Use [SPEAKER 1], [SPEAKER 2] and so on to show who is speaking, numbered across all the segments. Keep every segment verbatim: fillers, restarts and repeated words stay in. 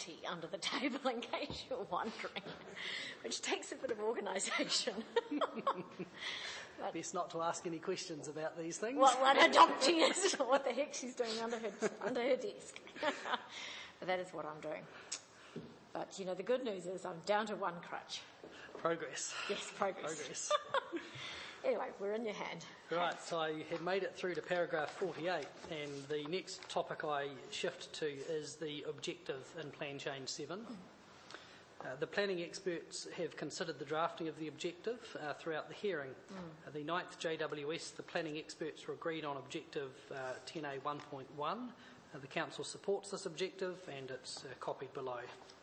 [SPEAKER 1] adoptee under the table, in case you're wondering, which takes a bit of organisation.
[SPEAKER 2] Best not to ask any questions about these things.
[SPEAKER 1] What, what adoptee is, or what the heck she's doing under her, under her desk. But that is what I'm doing. But, you know, the good news is I'm down to one crutch.
[SPEAKER 2] Progress.
[SPEAKER 1] Yes, progress.
[SPEAKER 2] Progress.
[SPEAKER 1] Anyway, we're in your hand.
[SPEAKER 2] Right, so I had made it through to paragraph forty-eight, and the next topic I shift to is the objective in Plan Change seven. Uh, the planning experts have considered the drafting of the objective uh, throughout the hearing. Mm. Uh, the ninth J W S, the planning experts were agreed on objective uh, ten A one point one. Uh, the council supports this objective, and it's uh, copied below.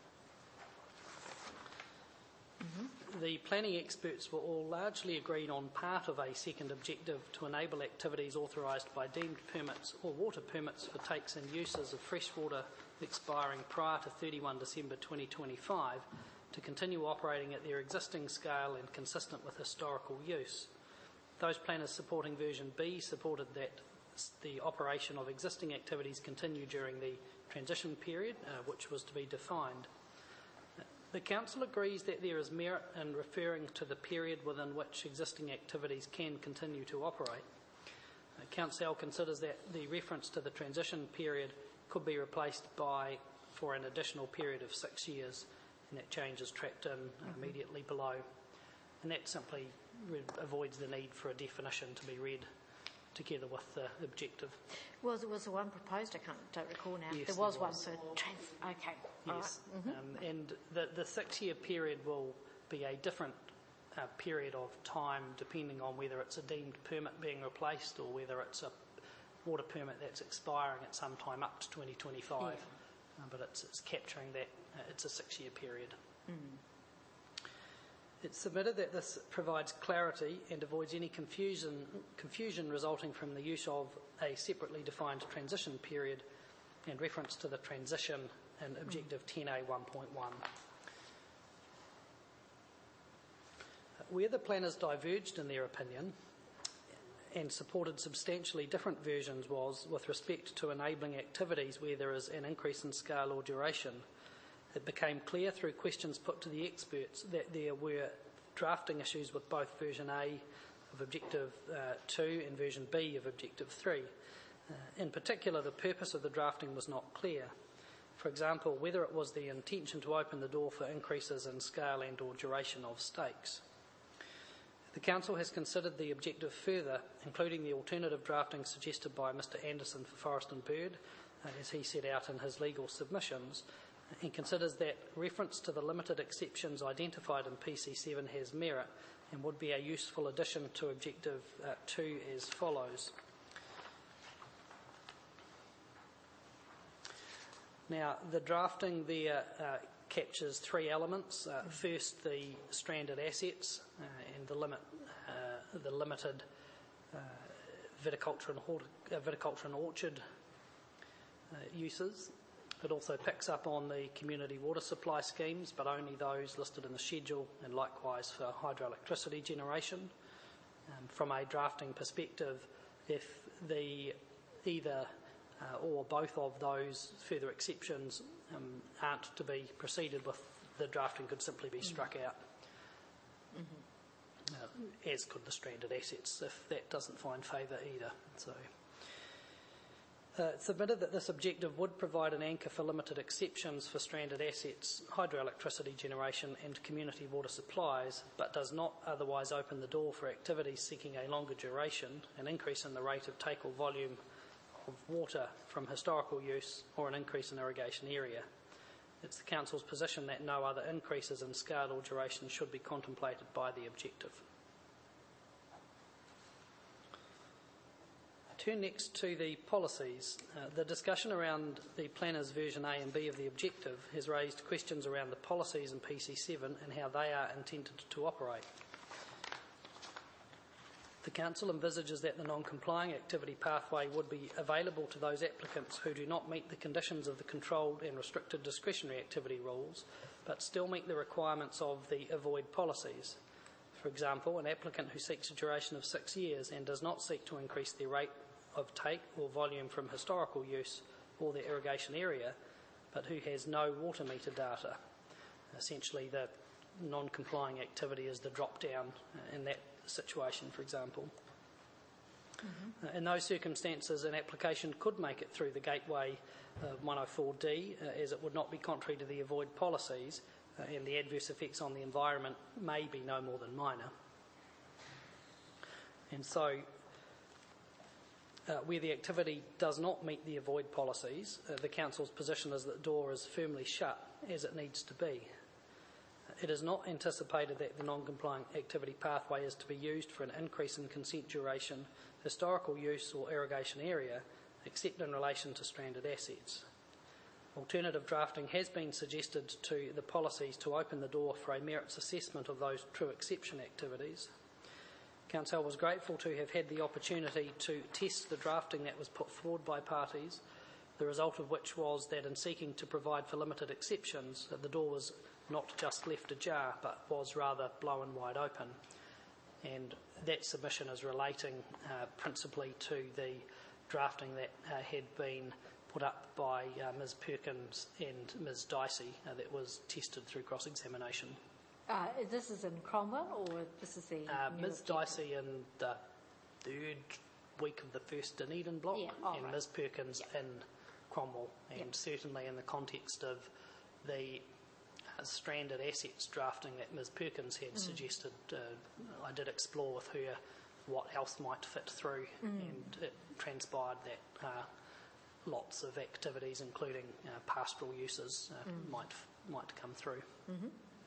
[SPEAKER 2] Mm-hmm. The planning experts were all largely agreed on part of a second objective to enable activities authorised by deemed permits or water permits for takes and uses of freshwater expiring prior to thirty-first December twenty twenty-five to continue operating at their existing scale and consistent with historical use. Those planners supporting version B supported that the operation of existing activities continue during the transition period, uh, which was to be defined. The Council agrees that there is merit in referring to the period within which existing activities can continue to operate. Uh, Council considers that the reference to the transition period could be replaced by for an additional period of six years, and that change is tracked in mm-hmm. immediately below. And that simply re- avoids the need for a definition to be read together with the objective.
[SPEAKER 1] Was was the one proposed? I can't, don't recall now.
[SPEAKER 2] Yes,
[SPEAKER 1] there was,
[SPEAKER 2] there was
[SPEAKER 1] one for trans. Okay.
[SPEAKER 2] Yes,
[SPEAKER 1] right. Mm-hmm.
[SPEAKER 2] um, and the, the six-year period will be a different uh, period of time depending on whether it's a deemed permit being replaced or whether it's a water permit that's expiring at some time up to twenty twenty-five. Yeah. Uh, but it's, it's capturing that uh, it's a six-year period. Mm. It's submitted that this provides clarity and avoids any confusion, confusion resulting from the use of a separately defined transition period and reference to the transition in Objective ten A one point one. Where the planners diverged in their opinion and supported substantially different versions was with respect to enabling activities where there is an increase in scale or duration. It became clear through questions put to the experts that there were drafting issues with both version A of Objective uh, two and version B of Objective three. Uh, in particular, the purpose of the drafting was not clear. For example, whether it was the intention to open the door for increases in scale and or duration of stakes. The Council has considered the objective further, including the alternative drafting suggested by Mr Anderson for Forest and Bird, uh, as he set out in his legal submissions, and considers that reference to the limited exceptions identified in P C seven has merit and would be a useful addition to Objective uh, two as follows. Now, the drafting there uh, captures three elements. Uh, first, the stranded assets uh, and the limit, uh, the limited uh, viticulture and, hort- uh, viticulture and orchard uh, uses. It also picks up on the community water supply schemes, but only those listed in the schedule, and likewise for hydroelectricity generation. Um, from a drafting perspective, if the either uh, or both of those further exceptions um, aren't to be proceeded with, the drafting could simply be struck mm-hmm. out, mm-hmm. uh, as could the stranded assets if that doesn't find favour either. So. Uh, submitted that this objective would provide an anchor for limited exceptions for stranded assets, hydroelectricity generation and community water supplies, but does not otherwise open the door for activities seeking a longer duration, an increase in the rate of take or volume of water from historical use, or an increase in irrigation area. It's the Council's position that no other increases in scale or duration should be contemplated by the objective. Turn next to the policies. Uh, the discussion around the planner's version A and B of the objective has raised questions around the policies in P C seven and how they are intended to operate. The Council envisages that the non-complying activity pathway would be available to those applicants who do not meet the conditions of the controlled and restricted discretionary activity rules, but still meet the requirements of the avoid policies. For example, an applicant who seeks a duration of six years and does not seek to increase their rate of take or volume from historical use or their irrigation area but who has no water meter data. Essentially, the non-complying activity is the drop-down uh, in that situation, for example. Mm-hmm. Uh, in those circumstances, an application could make it through the gateway of one oh four D, uh, as it would not be contrary to the avoid policies, uh, and the adverse effects on the environment may be no more than minor. And so, uh, where the activity does not meet the avoid policies, uh, the Council's position is that the door is firmly shut, as it needs to be. It is not anticipated that the non-compliant activity pathway is to be used for an increase in consent duration, historical use or irrigation area, except in relation to stranded assets. Alternative drafting has been suggested to the policies to open the door for a merits assessment of those true exception activities. Council was grateful to have had the opportunity to test the drafting that was put forward by parties, the result of which was that in seeking to provide for limited exceptions, the door was not just left ajar, but was rather blown wide open. And that submission is relating uh, principally to the drafting that uh, had been put up by uh, Miz Perkins and Miz Dicey uh, that was tested through cross-examination.
[SPEAKER 1] Uh, this is in Cromwell, or this is the...
[SPEAKER 2] Uh, Miz Dicey in the third week of the first Dunedin block,
[SPEAKER 1] yeah. oh,
[SPEAKER 2] and
[SPEAKER 1] right.
[SPEAKER 2] Miz Perkins
[SPEAKER 1] yep.
[SPEAKER 2] in Cromwell, and
[SPEAKER 1] yep.
[SPEAKER 2] certainly in the context of the uh, stranded assets drafting that Miz Perkins had mm. suggested, uh, I did explore with her what else might fit through, mm. and it transpired that uh, lots of activities, including uh, pastoral uses, uh, mm. might might come through.
[SPEAKER 1] Mm-hmm.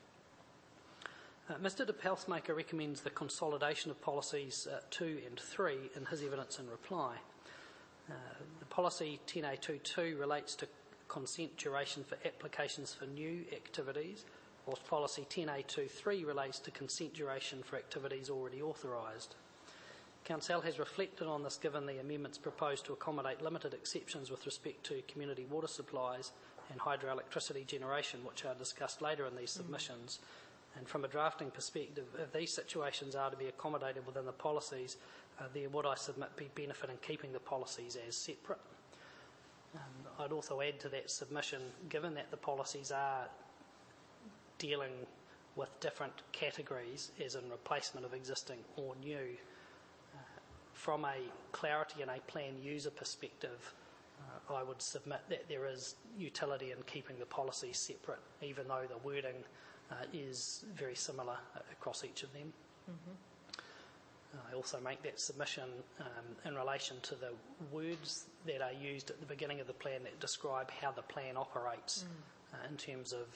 [SPEAKER 2] Uh, Mister De Pelsmaker recommends the consolidation of policies uh, two and three in his evidence in reply. Uh, the policy ten A twenty-two relates to consent duration for applications for new activities, whilst policy ten A twenty-three relates to consent duration for activities already authorised. Council has reflected on this given the amendments proposed to accommodate limited exceptions with respect to community water supplies and hydroelectricity generation, which are discussed later in these mm. submissions. And from a drafting perspective, if these situations are to be accommodated within the policies, uh, there would, I submit, be benefit in keeping the policies as separate. Um, I'd also add to that submission, given that the policies are dealing with different categories, as in replacement of existing or new, uh, from a clarity and a plan user perspective, uh, I would submit that there is utility in keeping the policies separate, even though the wording Uh, is very similar uh, across each of them. Mm-hmm. Uh, I also make that submission um, in relation to the words that are used at the beginning of the plan that describe how the plan operates mm. uh, in terms of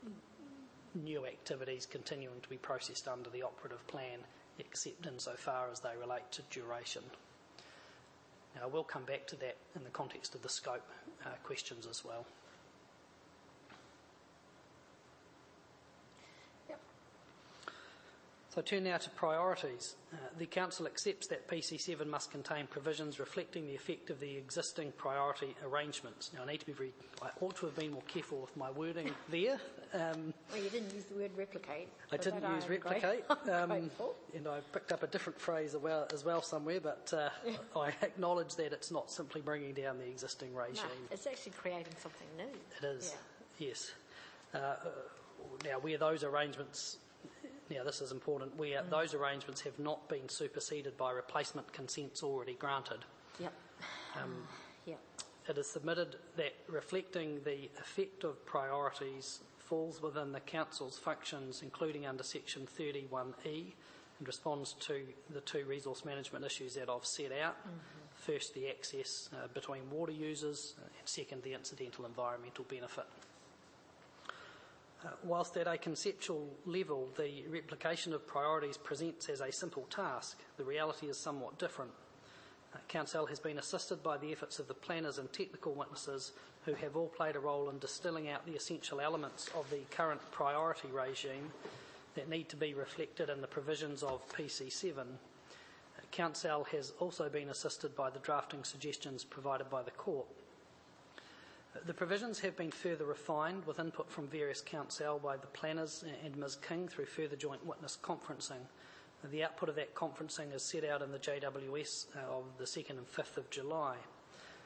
[SPEAKER 2] new activities continuing to be processed under the operative plan, except insofar as they relate to duration. Now, I will come back to that in the context of the scope uh, questions as well. So turn now to priorities. Uh, the Council accepts that P C seven must contain provisions reflecting the effect of the existing priority arrangements. Now I need to be very, I ought to have been more careful with my wording there. Um,
[SPEAKER 1] well, you didn't use the word replicate.
[SPEAKER 2] I didn't use replicate, um, and I picked up a different phrase as well, as well somewhere, but uh, I acknowledge that it's not simply bringing down the existing regime.
[SPEAKER 1] No, it's actually creating something new.
[SPEAKER 2] It is,
[SPEAKER 1] yeah.
[SPEAKER 2] yes. Uh, now where those arrangements Now, this is important, where mm. those arrangements have not been superseded by replacement consents already granted.
[SPEAKER 1] Yep.
[SPEAKER 2] Um,
[SPEAKER 1] yep.
[SPEAKER 2] It is submitted that reflecting the effect of priorities falls within the Council's functions, including under section thirty-one E, and responds to the two resource management issues that I've set out. Mm-hmm. First, the access uh, between water users, and second, the incidental environmental benefit. Uh, whilst at a conceptual level the replication of priorities presents as a simple task, the reality is somewhat different. Uh, Council has been assisted by the efforts of the planners and technical witnesses who have all played a role in distilling out the essential elements of the current priority regime that need to be reflected in the provisions of P C seven. Uh, Council has also been assisted by the drafting suggestions provided by the Court. The provisions have been further refined with input from various council by the planners and Miz King through further joint witness conferencing. The output of that conferencing is set out in the J W S of the second and fifth of July.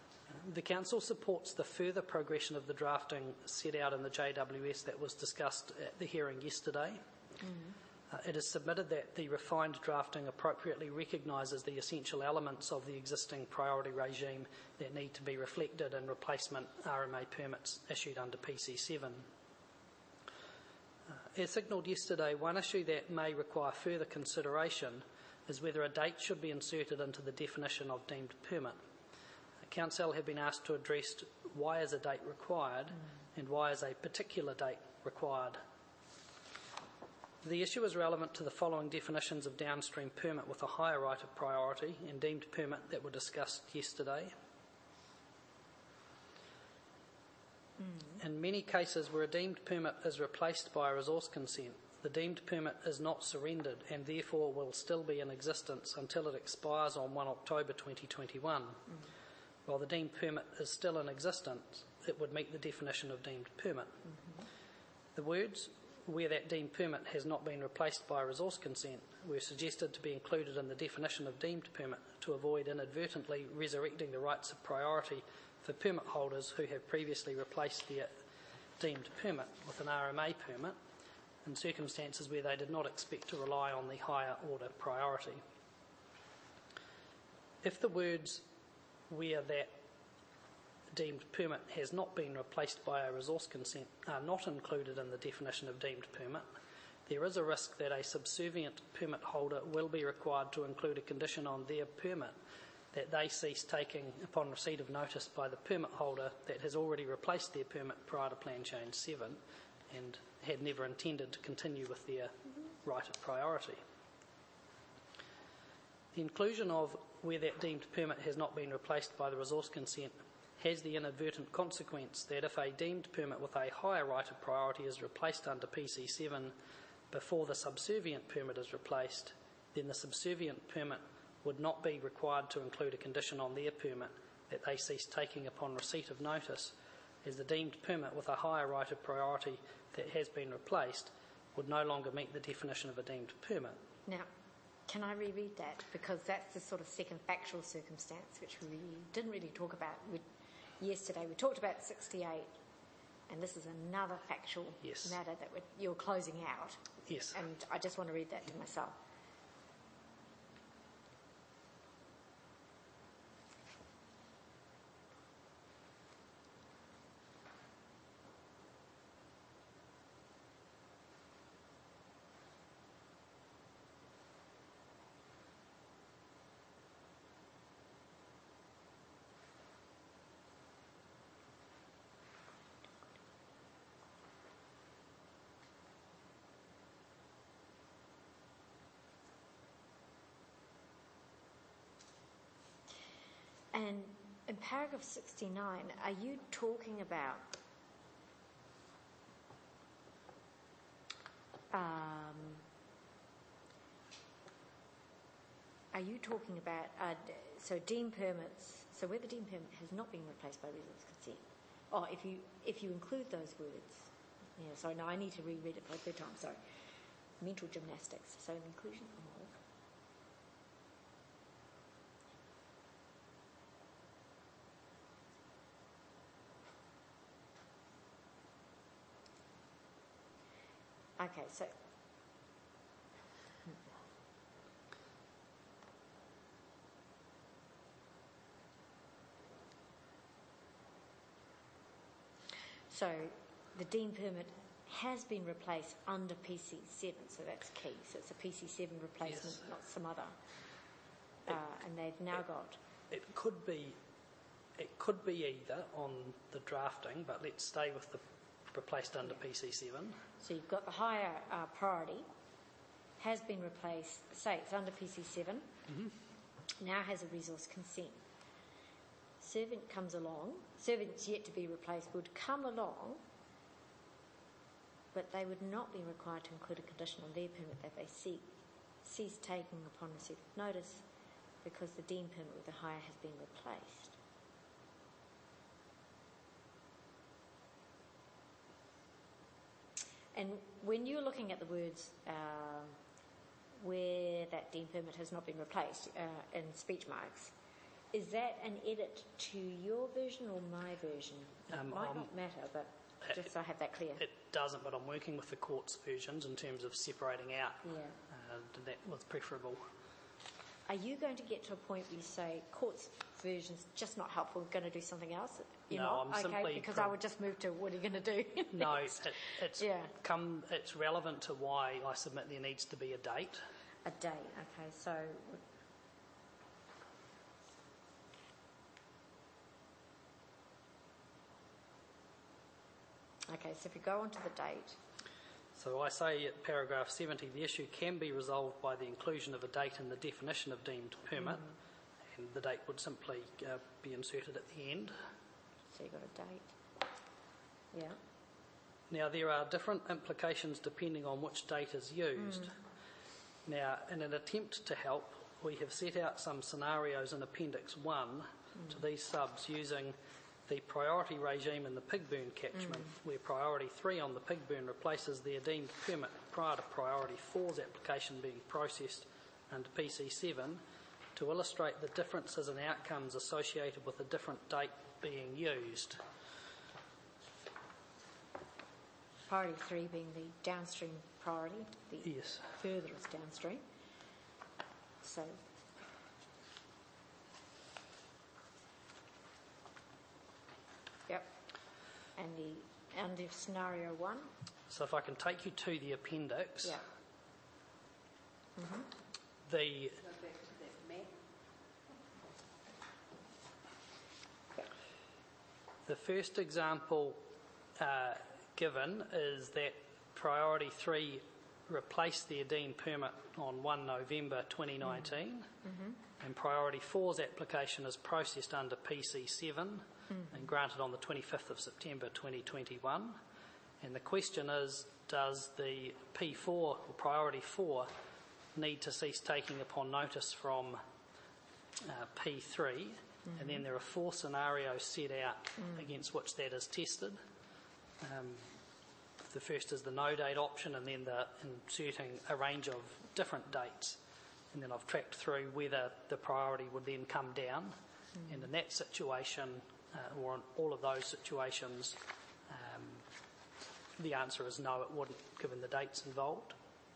[SPEAKER 2] the Council supports the further progression of the drafting set out in the J W S that was discussed at the hearing yesterday. Mm-hmm. Uh, it is submitted that the refined drafting appropriately recognises the essential elements of the existing priority regime that need to be reflected in replacement R M A permits issued under P C seven. Uh, as signalled yesterday, one issue that may require further consideration is whether a date should be inserted into the definition of deemed permit. Council have been asked to address why is a date required mm. and why is a particular date required. The issue is relevant to the following definitions of downstream permit with a higher right of priority and deemed permit that were discussed yesterday. Mm. In many cases where a deemed permit is replaced by a resource consent, the deemed permit is not surrendered and therefore will still be in existence until it expires on the first of October twenty twenty-one. Mm. While the deemed permit is still in existence, it would meet the definition of deemed permit. Mm-hmm. The words, where that deemed permit has not been replaced by a resource consent, were suggested to be included in the definition of deemed permit to avoid inadvertently resurrecting the rights of priority for permit holders who have previously replaced their deemed permit with an R M A permit in circumstances where they did not expect to rely on the higher order priority. If the words where that deemed permit has not been replaced by a resource consent are not included in the definition of deemed permit, there is a risk that a subservient permit holder will be required to include a condition on their permit that they cease taking upon receipt of notice by the permit holder that has already replaced their permit prior to Plan Change seven and had never intended to continue with their right of priority. The inclusion of where that deemed permit has not been replaced by the resource consent has the inadvertent consequence that if a deemed permit with a higher right of priority is replaced under P C seven before the subservient permit is replaced, then the subservient permit would not be required to include a condition on their permit that they cease taking upon receipt of notice, as the deemed permit with a higher right of priority that has been replaced would no longer meet the definition of a deemed permit.
[SPEAKER 1] Now, can I reread that? Because that's the sort of second factual circumstance which we didn't really talk about we, yesterday. We talked about sixty-eight, and this is another factual
[SPEAKER 2] yes.
[SPEAKER 1] matter that we're, you're closing out.
[SPEAKER 2] Yes.
[SPEAKER 1] And I just want to read that to myself. And in paragraph sixty-nine, are you talking about um, are you talking about uh, so deemed permits? So where the deemed permit has not been replaced by resource consent. Oh, if you if you include those words, yeah. Sorry, no, I need to reread it for a third time. Sorry, mental gymnastics. So inclusion of. Okay, so so the deemed permit has been replaced under P C seven, so that's key. So it's a P C seven replacement, yes. Not some other. Uh, and they've now
[SPEAKER 2] it,
[SPEAKER 1] got.
[SPEAKER 2] It could be, it could be either on the drafting, but let's stay with the replaced under P C seven.
[SPEAKER 1] So you've got the higher uh, priority, has been replaced, say it's under P C seven, mm-hmm. now has a resource consent. Servant comes along, servants yet to be replaced would come along, but they would not be required to include a condition on their permit that they seek, cease taking upon receipt of notice because the deemed permit with the higher has been replaced. And when you're looking at the words uh, where that deemed permit has not been replaced uh, in speech marks, is that an edit to your version or my version? It
[SPEAKER 2] Um,
[SPEAKER 1] might
[SPEAKER 2] um,
[SPEAKER 1] not matter, but just so I have that clear.
[SPEAKER 2] It doesn't, but I'm working with the court's versions in terms of separating out.
[SPEAKER 1] Yeah.
[SPEAKER 2] Uh, that was preferable.
[SPEAKER 1] Are you going to get to a point where you say court's version's just not helpful, we're going to do something else? You're
[SPEAKER 2] No,
[SPEAKER 1] not?
[SPEAKER 2] I'm
[SPEAKER 1] okay,
[SPEAKER 2] simply
[SPEAKER 1] because
[SPEAKER 2] pro-
[SPEAKER 1] I would just move to what are you going to do?
[SPEAKER 2] No, it, it's
[SPEAKER 1] Yeah.
[SPEAKER 2] come. It's relevant to why I submit there needs to be a date.
[SPEAKER 1] A date, okay, so okay, so if you go on to the date,
[SPEAKER 2] So I say at paragraph seventy, the issue can be resolved by the inclusion of a date in the definition of deemed permit, mm. and the date would simply uh, be inserted at the end.
[SPEAKER 1] So you've got a date. Yeah.
[SPEAKER 2] Now, there are different implications depending on which date is used. Mm. Now, in an attempt to help, we have set out some scenarios in Appendix one mm. to these subs using the priority regime in the Pigburn catchment, mm. where priority three on the Pigburn replaces their deemed permit prior to priority four's application being processed under P C seven, to illustrate the differences in outcomes associated with a different date being used.
[SPEAKER 1] Priority three being the downstream priority, the
[SPEAKER 2] Yes.
[SPEAKER 1] furthest downstream. So, yep. And the end of scenario one.
[SPEAKER 2] So if I can take you to the appendix,
[SPEAKER 1] Yeah. Mm-hmm.
[SPEAKER 2] the the first example uh, given is that priority three replaced their deemed permit on the first of November twenty nineteen, mm-hmm. and priority four's application is processed under P C seven mm-hmm. and granted on the twenty-fifth of September twenty twenty-one. And the question is, does the P four, or priority four, need to cease taking upon notice from uh, P three? Mm-hmm. And then there are four scenarios set out mm. against which that is tested. Um, the first is the no date option, and then the inserting a range of different dates. And then I've tracked through whether the priority would then come down. Mm. And in that situation, uh, or in all of those situations, um, the answer is no, it wouldn't, given the dates involved.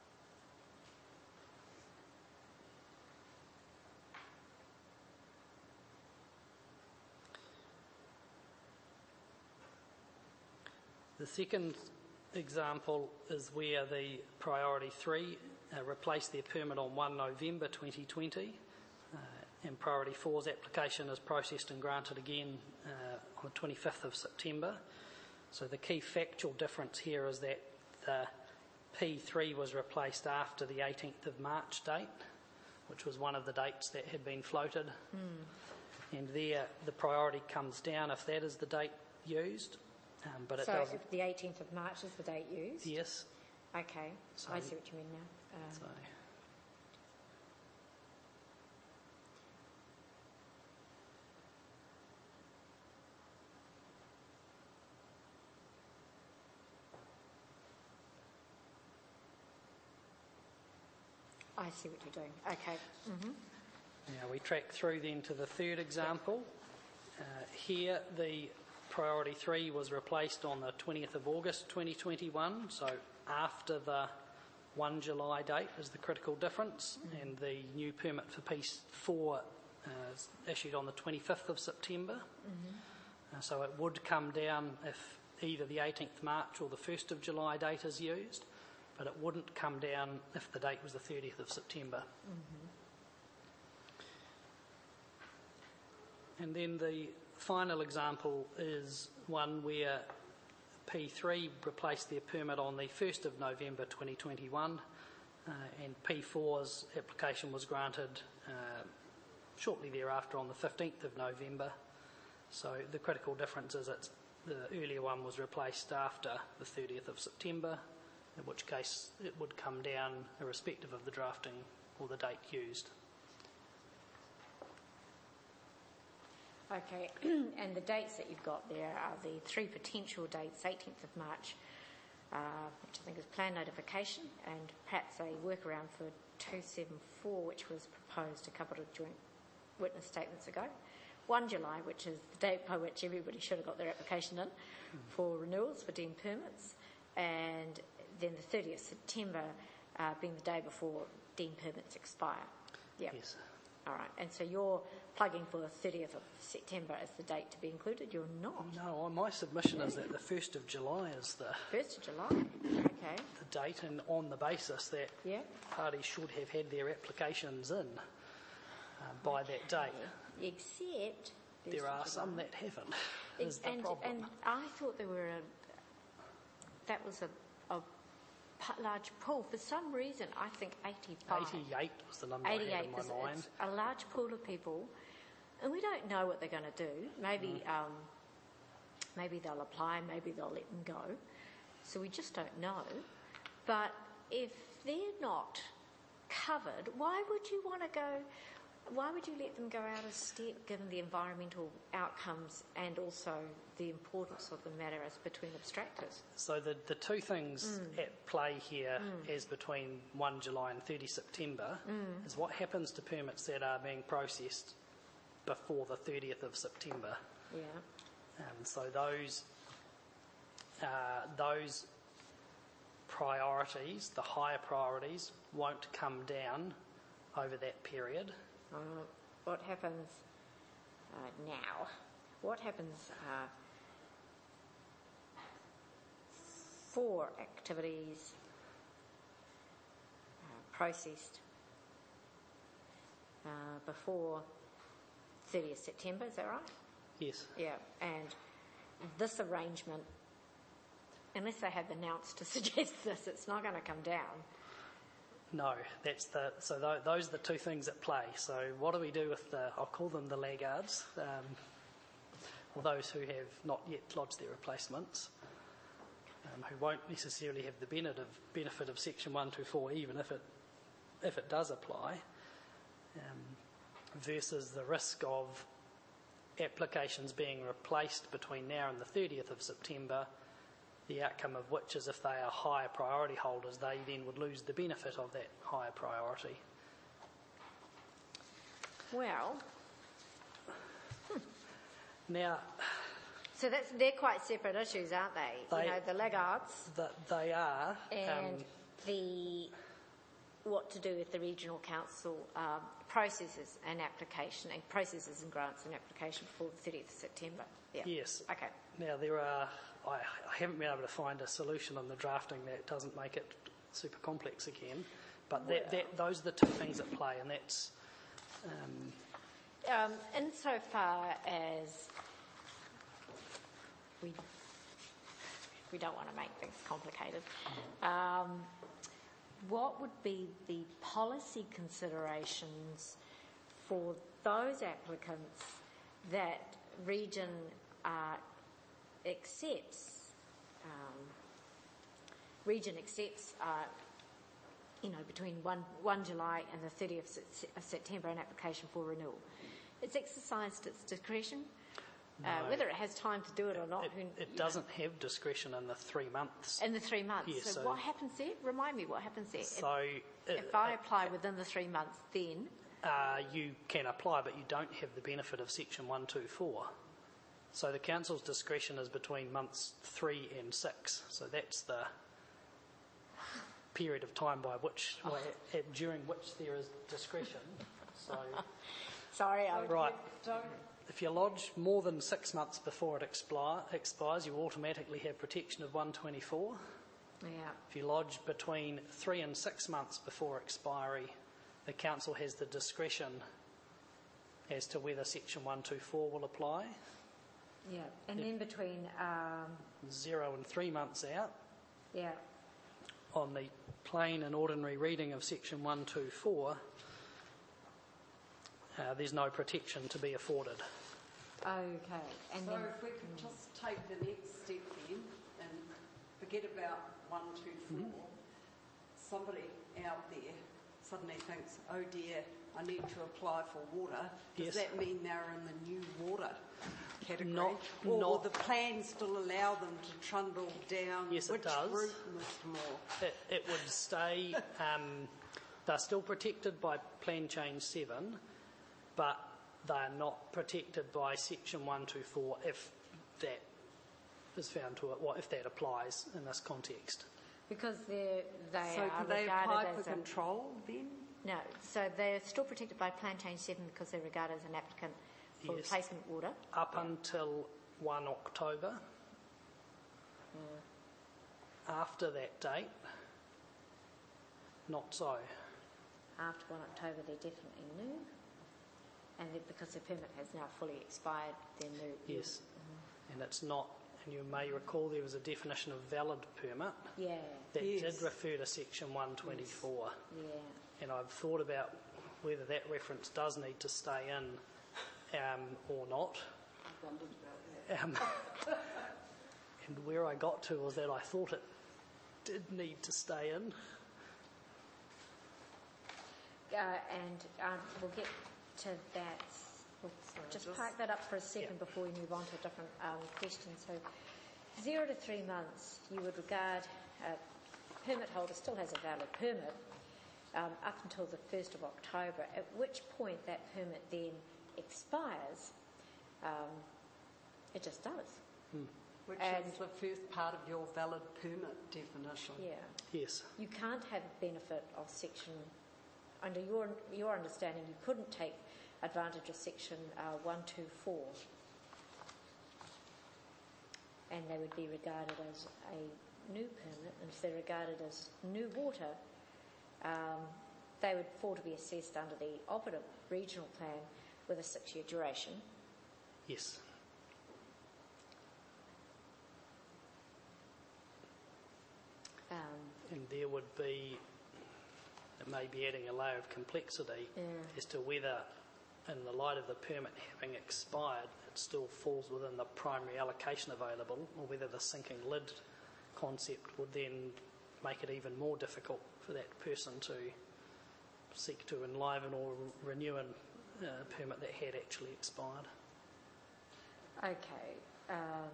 [SPEAKER 2] The second example is where the priority three uh, replaced their permit on the first of November twenty twenty, uh, and priority four's application is processed and granted again uh, on the twenty-fifth of September. So the key factual difference here is that the P three was replaced after the eighteenth of March date, which was one of the dates that had been floated. Mm. And there the priority comes down if that is the date used. Um, but it
[SPEAKER 1] so
[SPEAKER 2] doesn't.
[SPEAKER 1] If the eighteenth of March is the date used?
[SPEAKER 2] Yes.
[SPEAKER 1] Okay,
[SPEAKER 2] So,
[SPEAKER 1] I see what you mean now. Um,
[SPEAKER 2] so.
[SPEAKER 1] I see what you're doing. Okay. Mm-hmm.
[SPEAKER 2] Now we track through then to the third example. Uh, here the priority three was replaced on the twentieth of August twenty twenty-one, so after the first of July date is the critical difference, mm-hmm. and the new permit for P four uh, is issued on the twenty-fifth of September. Mm-hmm. Uh, so it would come down if either the eighteenth of March or the first of July date is used, but it wouldn't come down if the date was the thirtieth of September. Mm-hmm. And then the final example is one where P three replaced their permit on the first of November twenty twenty-one, uh, and P four's application was granted uh, shortly thereafter on the fifteenth of November. So the critical difference is that the earlier one was replaced after the thirtieth of September, in which case it would come down irrespective of the drafting or the date used.
[SPEAKER 1] Okay, and the dates that you've got there are the three potential dates, eighteenth of March, uh, which I think is plan notification, and perhaps a workaround for two seven four, which was proposed, a couple of joint witness statements ago. First July, which is the date by which everybody should have got their application in for renewals for deemed permits, and then the thirtieth of September uh, being the day before deemed permits expire. Yep.
[SPEAKER 2] Yes.
[SPEAKER 1] All right. And so you're plugging for the thirtieth of September as the date to be included? You're not?
[SPEAKER 2] No, my submission is that the first of July is the
[SPEAKER 1] first of July. Okay.
[SPEAKER 2] the date, and on the basis that
[SPEAKER 1] Yeah.
[SPEAKER 2] parties should have had their applications in uh, by that date.
[SPEAKER 1] Except
[SPEAKER 2] There are some that haven't, is the
[SPEAKER 1] and,
[SPEAKER 2] problem.
[SPEAKER 1] and I thought there were a, that was a, a pu- large pool. For some reason, I think eighty-five.
[SPEAKER 2] eighty-eight was the number I had
[SPEAKER 1] eighty-eight,
[SPEAKER 2] in my
[SPEAKER 1] because
[SPEAKER 2] mind.
[SPEAKER 1] it's a large pool of people, and we don't know what they're going to do. Maybe,
[SPEAKER 2] Mm.
[SPEAKER 1] um, maybe they'll apply, maybe they'll let them go. So we just don't know. But if they're not covered, why would you want to go? Why would you let them go out of step, given the environmental outcomes and also the importance of the matter as between abstractors?
[SPEAKER 2] So the, the two things
[SPEAKER 1] Mm.
[SPEAKER 2] at play here as between first July and thirtieth September
[SPEAKER 1] Mm.
[SPEAKER 2] is what happens to permits that are being processed before the thirtieth of September.
[SPEAKER 1] Yeah.
[SPEAKER 2] Um, so those uh, those priorities, the higher priorities, won't come down over that period.
[SPEAKER 1] Uh, what happens uh, now? What happens uh, for activities uh, processed uh, before thirtieth September? Is that right?
[SPEAKER 2] Yes.
[SPEAKER 1] Yeah. And this arrangement, unless they have announced to suggest this, it's not going to come down.
[SPEAKER 2] No, that's the so th- those are the two things at play. So what do we do with the? I'll call them the laggards, um, or those who have not yet lodged their replacements, um, who won't necessarily have the benefit of benefit of Section one twenty-four, even if it if it does apply, um, versus the risk of applications being replaced between now and the thirtieth of September. The outcome of which is if they are higher priority holders, they then would lose the benefit of that higher priority.
[SPEAKER 1] Well,
[SPEAKER 2] Now,
[SPEAKER 1] so that's they're quite separate issues, aren't they?
[SPEAKER 2] They-
[SPEAKER 1] you know, the laggards
[SPEAKER 2] that they are,
[SPEAKER 1] and
[SPEAKER 2] um,
[SPEAKER 1] the what to do with the regional council um, processes an application and processes and grants an application before the thirtieth of September. Yeah.
[SPEAKER 2] yes.
[SPEAKER 1] Okay.
[SPEAKER 2] Now, there are, I, I haven't been able to find a solution on the drafting that doesn't make it super complex again, but that, that, those are the two things at play, and that's, um,
[SPEAKER 1] Um, insofar as we we don't want to make things complicated, um, what would be the policy considerations for those applicants that region uh, accepts? Um, region accepts, uh, you know, between one, one July and the thirtieth of September, an application for renewal. It's exercised its discretion. Uh,
[SPEAKER 2] No.
[SPEAKER 1] whether it has time to do it or not.
[SPEAKER 2] it,
[SPEAKER 1] who-
[SPEAKER 2] it
[SPEAKER 1] you know,
[SPEAKER 2] doesn't have discretion in the three months.
[SPEAKER 1] in the three months.
[SPEAKER 2] Yes,
[SPEAKER 1] so,
[SPEAKER 2] so-
[SPEAKER 1] what happens there? Remind me what happens there.
[SPEAKER 2] So,
[SPEAKER 1] if, if I apply within the three months, then
[SPEAKER 2] uh, you can apply, but you don't have the benefit of Section one twenty-four. So the council's discretion is between months three and six. So that's the period of time by which,
[SPEAKER 1] Oh.
[SPEAKER 2] well, at, at, during which there is discretion. So,
[SPEAKER 1] sorry, I would
[SPEAKER 2] right, if you lodge more than six months before it expire, expires, you automatically have protection of one twenty-four.
[SPEAKER 1] yeah.
[SPEAKER 2] If you lodge between three and six months before expiry, the council has the discretion as to whether Section one twenty-four will apply.
[SPEAKER 1] Yeah, and then between um,
[SPEAKER 2] Zero and three months out,
[SPEAKER 1] yeah,
[SPEAKER 2] on the plain and ordinary reading of Section one twenty-four, uh, there's no protection to be afforded.
[SPEAKER 1] okay, and
[SPEAKER 3] So
[SPEAKER 1] then
[SPEAKER 3] if we could just take the next step then and forget about one, two, four. Somebody out there suddenly thinks, oh dear, I need to apply for water. Does
[SPEAKER 2] Yes.
[SPEAKER 3] that mean they're in the new water category?
[SPEAKER 2] Not-
[SPEAKER 3] or will
[SPEAKER 2] not-
[SPEAKER 3] the plan still allow them to trundle down
[SPEAKER 2] Yes, it
[SPEAKER 3] which
[SPEAKER 2] does.
[SPEAKER 3] route, Mister Moore?
[SPEAKER 2] It, it would stay, um, they're still protected by Plan Change seven, but they are not protected by section one twenty-four if that is found to it, well, if that applies in this context.
[SPEAKER 1] Because they're, they
[SPEAKER 3] So
[SPEAKER 1] are
[SPEAKER 3] can they apply
[SPEAKER 1] regarded as
[SPEAKER 3] for
[SPEAKER 1] a...
[SPEAKER 3] control then?
[SPEAKER 1] No, so they're still protected by Plan Change seven because they're regarded as an applicant for
[SPEAKER 2] Yes.
[SPEAKER 1] replacement water.
[SPEAKER 2] Up until first October. After that date, not so.
[SPEAKER 1] After first October, they're definitely new. And then because the permit has now fully expired, they're new.
[SPEAKER 2] Yes. And it's not, and you may recall there was a definition of valid permit
[SPEAKER 1] Yeah,
[SPEAKER 2] that
[SPEAKER 3] Yes.
[SPEAKER 2] did refer to section one twenty-four.
[SPEAKER 1] yeah.
[SPEAKER 2] And I've thought about whether that reference does need to stay in um, or not.
[SPEAKER 3] I wondered about that.
[SPEAKER 2] Um, and where I got to was that I thought it did need to stay in.
[SPEAKER 1] Uh, and um, we'll get to that. We'll just
[SPEAKER 3] just-
[SPEAKER 1] park that up for a second
[SPEAKER 2] Yeah.
[SPEAKER 1] before we move on to a different um, question. So, zero to three months, you would regard a permit holder still has a valid permit um, up until the first of October, at which point that permit then expires. Um, it just does.
[SPEAKER 3] Which
[SPEAKER 1] And-
[SPEAKER 3] is the first part of your valid permit definition.
[SPEAKER 1] Yeah.
[SPEAKER 2] Yes.
[SPEAKER 1] You can't have benefit of section, under your your understanding, you couldn't take advantage of section uh, one twenty-four, and they would be regarded as a new permit, and if they're regarded as new water, um, they would fall to be assessed under the operative regional plan with a six-year duration.
[SPEAKER 2] Yes.
[SPEAKER 1] Um,
[SPEAKER 2] And there would be, it may be adding a layer of complexity
[SPEAKER 1] Yeah.
[SPEAKER 2] as to whether, in the light of the permit having expired, it still falls within the primary allocation available, or whether the sinking lid concept would then make it even more difficult for that person to seek to enliven or renew a uh, permit that had actually expired.
[SPEAKER 1] Okay. Um,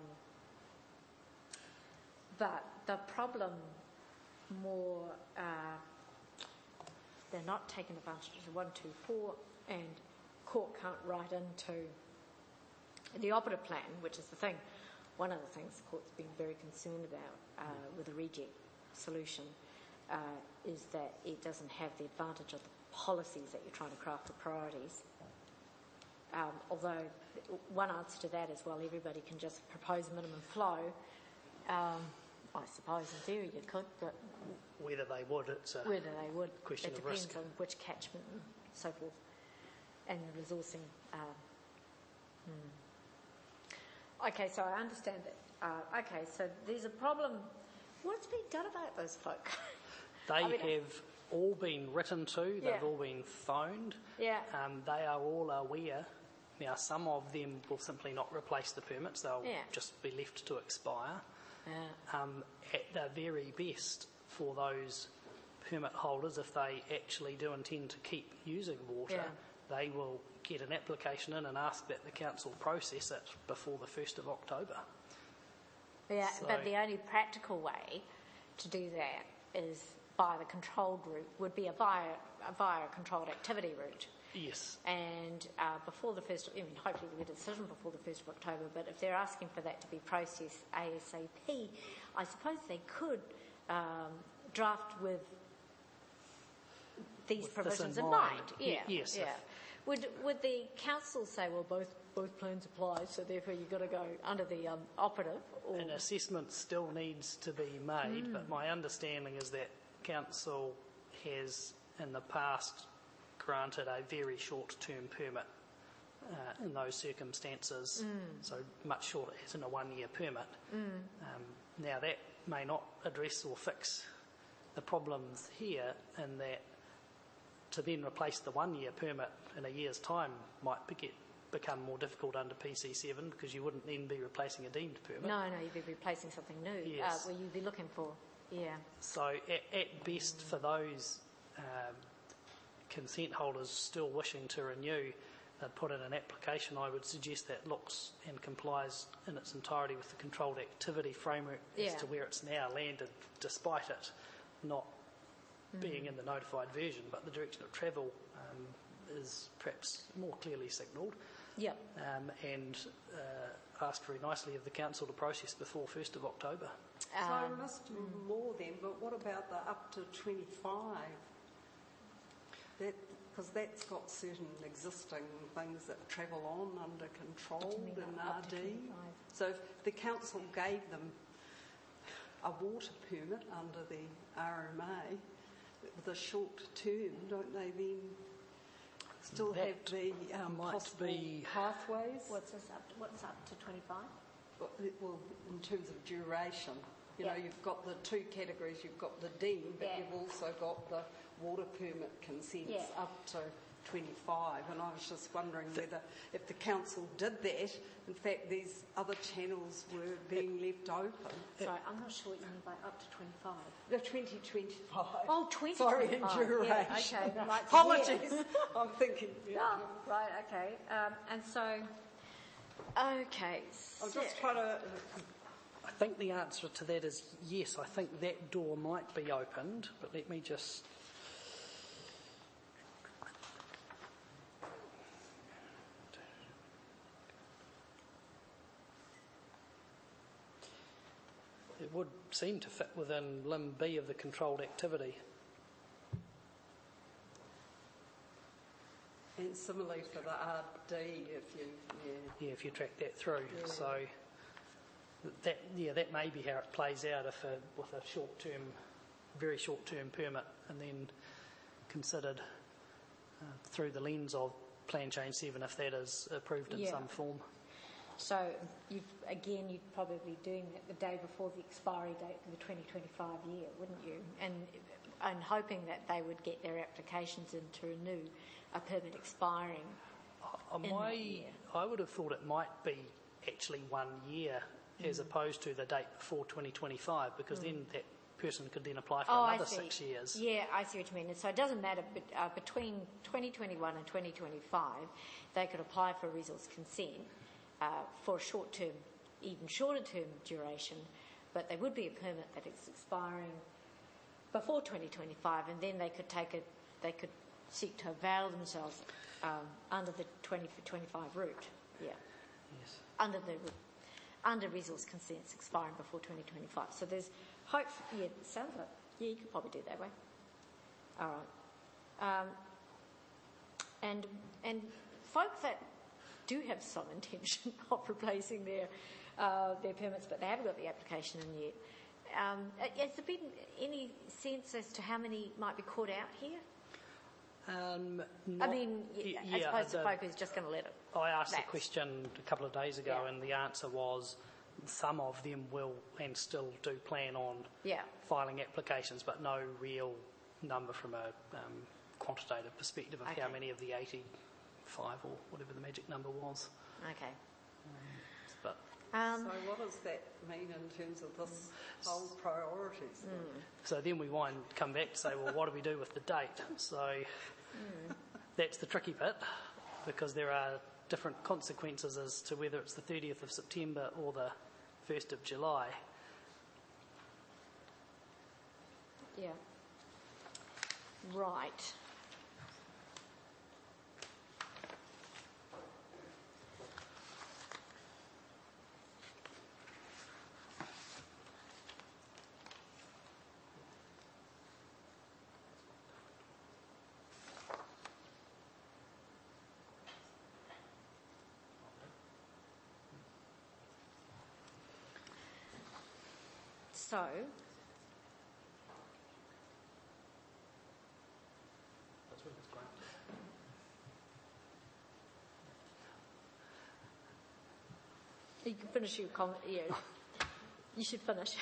[SPEAKER 1] but the problem more, uh, they're not taking advantage of one two four, and court can't write into the operative plan, which is the thing. One of the things the court's been very concerned about uh, with a reject solution uh, is that it doesn't have the advantage of the policies that you're trying to craft for priorities. Um, although one answer to that is, well, everybody can just propose minimum flow. Um, I suppose in theory you could, but
[SPEAKER 2] Whether they would, it's a
[SPEAKER 1] whether they would,
[SPEAKER 2] question
[SPEAKER 1] it
[SPEAKER 2] of
[SPEAKER 1] depends
[SPEAKER 2] risk.
[SPEAKER 1] on which catchment and so forth, and the resourcing. Um, hmm. Okay, so I understand that. Uh, okay, so there's a problem. What's being done about those folk?
[SPEAKER 2] They
[SPEAKER 1] I mean,
[SPEAKER 2] have all been written to, they've
[SPEAKER 1] Yeah.
[SPEAKER 2] all been phoned.
[SPEAKER 1] Yeah.
[SPEAKER 2] Um, they are all aware. Now, some of them will simply not replace the permits, they'll
[SPEAKER 1] Yeah.
[SPEAKER 2] just be left to expire.
[SPEAKER 1] Yeah.
[SPEAKER 2] Um, at the very best for those permit holders, if they actually do intend to keep using water,
[SPEAKER 1] Yeah.
[SPEAKER 2] they will get an application in and ask that the council process it before the first of October.
[SPEAKER 1] Yeah,
[SPEAKER 2] So-
[SPEAKER 1] but the only practical way to do that is by the controlled route, would be a via a via a controlled activity route.
[SPEAKER 2] Yes.
[SPEAKER 1] And uh, before the first, I mean, hopefully we'll get a decision before the first of October, but if they're asking for that to be processed ASAP, I suppose they could um, draft with these
[SPEAKER 2] With this
[SPEAKER 1] provisions
[SPEAKER 2] in
[SPEAKER 1] in
[SPEAKER 2] mind.
[SPEAKER 1] mind.
[SPEAKER 2] Ye-
[SPEAKER 1] Yeah,
[SPEAKER 2] yes,
[SPEAKER 1] yeah.
[SPEAKER 2] if-
[SPEAKER 1] Would would the council say, well, both both plans apply, so therefore you've got to go under the um, operative? Or
[SPEAKER 2] An assessment still needs to be made, but my understanding is that council has in the past granted a very short-term permit uh, in those circumstances, so much shorter as in a one-year permit. Um, now that may not address or fix the problems here, in that to then replace the one-year permit in a year's time might be, get, become more difficult under P C seven, because you wouldn't then be replacing a deemed permit.
[SPEAKER 1] no, no, you'd be replacing something new.
[SPEAKER 2] Yes.
[SPEAKER 1] Uh, where you'd be looking for, yeah.
[SPEAKER 2] So at, at best, for those um, consent holders still wishing to renew, uh, put in an application, I would suggest that looks and complies in its entirety with the controlled activity framework as
[SPEAKER 1] Yeah.
[SPEAKER 2] to where it's now landed, despite it not being in the notified version, but the direction of travel um, is perhaps more clearly signalled,
[SPEAKER 1] Yep.
[SPEAKER 2] um, and uh, asked very nicely of the council to process before first of October.
[SPEAKER 3] So I
[SPEAKER 1] Um,
[SPEAKER 3] must do more then, but what about the up to twenty-five? That, because that's got certain existing things that travel on under control
[SPEAKER 1] What do you mean,
[SPEAKER 3] in
[SPEAKER 1] up
[SPEAKER 3] R
[SPEAKER 1] to
[SPEAKER 3] D.
[SPEAKER 1] twenty-five?
[SPEAKER 3] So if the council gave them a water permit under the R M A with a short term, don't they then still
[SPEAKER 2] That
[SPEAKER 3] have the um,
[SPEAKER 2] might
[SPEAKER 3] possible
[SPEAKER 2] be-
[SPEAKER 3] pathways?
[SPEAKER 1] What's this up? To, what's up to twenty-five?
[SPEAKER 3] Well, well, in terms of duration, you know,
[SPEAKER 1] Yeah.
[SPEAKER 3] you've got the two categories. You've got the D, but
[SPEAKER 1] Yeah.
[SPEAKER 3] you've also got the water permit consents
[SPEAKER 1] Yeah.
[SPEAKER 3] up to twenty-five. And I was just wondering whether, if the council did that, in fact, these other channels were being left open.
[SPEAKER 1] Sorry, I'm not sure what you mean by up to twenty-five.
[SPEAKER 3] The twenty twenty-five.
[SPEAKER 1] Oh, twenty
[SPEAKER 3] Sorry, in
[SPEAKER 1] twenty-five.
[SPEAKER 3] duration.
[SPEAKER 1] Yeah, okay. Right, so
[SPEAKER 3] Apologies.
[SPEAKER 1] yeah.
[SPEAKER 3] I'm thinking. Yeah.
[SPEAKER 1] Oh, right, okay. Um, and so, okay.
[SPEAKER 3] I'm
[SPEAKER 1] so-
[SPEAKER 3] just trying to.
[SPEAKER 2] I think the answer to that is yes. I think that door might be opened, but let me just. It would seem to fit within limb B of the controlled activity.
[SPEAKER 3] And similarly for the R D, if you. Yeah.
[SPEAKER 2] Yeah, if you track that through.
[SPEAKER 3] Yeah.
[SPEAKER 2] So that yeah, that may be how it plays out if a, with a short-term, very short-term permit, and then considered uh, through the lens of Plan Change seven if that is approved in
[SPEAKER 1] Yeah.
[SPEAKER 2] some form.
[SPEAKER 1] So, you've, again, you'd probably be doing that the day before the expiry date for the twenty twenty-five year, wouldn't you? And, and hoping that they would get their applications in to renew a permit expiring.
[SPEAKER 2] Uh,
[SPEAKER 1] In
[SPEAKER 2] my,
[SPEAKER 1] that year.
[SPEAKER 2] I would have thought it might be actually one year as opposed to the date before twenty twenty-five, because then that person could then apply for
[SPEAKER 1] Oh, I
[SPEAKER 2] another
[SPEAKER 1] see.
[SPEAKER 2] six years.
[SPEAKER 1] Yeah, I see what you mean. And so it doesn't matter, but uh, between twenty twenty-one and twenty twenty-five, they could apply for a resource consent uh, for a short-term, even shorter-term duration, but there would be a permit that is expiring before twenty twenty-five, and then they could take it, they could seek to avail themselves um, under the twenty for twenty-five route. Yeah,
[SPEAKER 2] Yes.
[SPEAKER 1] under the under resource consents expiring before twenty twenty-five. So there's hope. Yeah, it sounds like yeah, you could probably do it that way. All right, um, and and folk that do have some intention of replacing their uh, their permits, but they haven't got the application in yet. Um, has there been any sense as to how many might be caught out here?
[SPEAKER 2] Um,
[SPEAKER 1] I
[SPEAKER 2] not-
[SPEAKER 1] mean,
[SPEAKER 2] y-
[SPEAKER 1] as
[SPEAKER 2] yeah,
[SPEAKER 1] opposed to
[SPEAKER 2] the-
[SPEAKER 1] folk who's just going to let it.
[SPEAKER 2] I asked the
[SPEAKER 1] lapse.
[SPEAKER 2] question a couple of days ago,
[SPEAKER 1] Yeah.
[SPEAKER 2] and the answer was some of them will and still do plan on
[SPEAKER 1] Yeah.
[SPEAKER 2] filing applications, but no real number from a um, quantitative perspective of how
[SPEAKER 1] Okay.
[SPEAKER 2] many of the eighty-five or whatever the magic number was.
[SPEAKER 1] Okay.
[SPEAKER 2] But
[SPEAKER 1] Um,
[SPEAKER 3] So what does that mean in terms of this whole priorities?
[SPEAKER 2] so then we wind come back to say, well, what do we do with the date? So that's the tricky bit, because there are different consequences as to whether it's the thirtieth of September or the first of July.
[SPEAKER 1] Yeah. Right. So, you can finish your comment. Yeah, you should finish.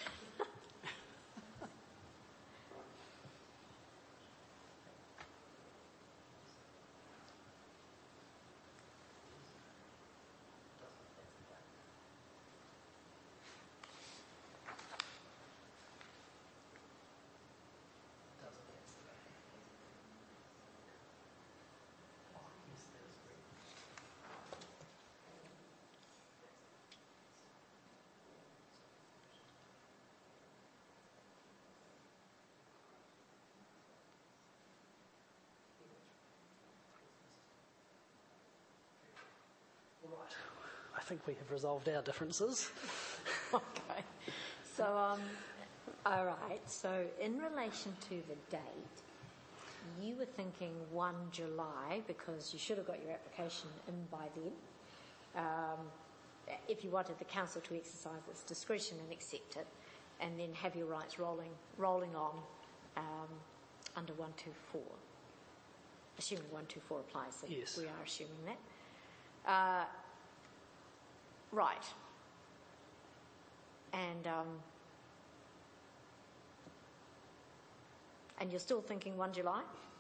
[SPEAKER 2] think we have resolved our differences.
[SPEAKER 1] Okay. So, um, all right. So, in relation to the date, you were thinking first July because you should have got your application in by then. Um, if you wanted the council to exercise its discretion and accept it, and then have your rights rolling rolling on um, under one two four. Assuming one two four applies, so
[SPEAKER 2] Yes.
[SPEAKER 1] we are assuming that. Uh, right. And um, and you're still thinking first July?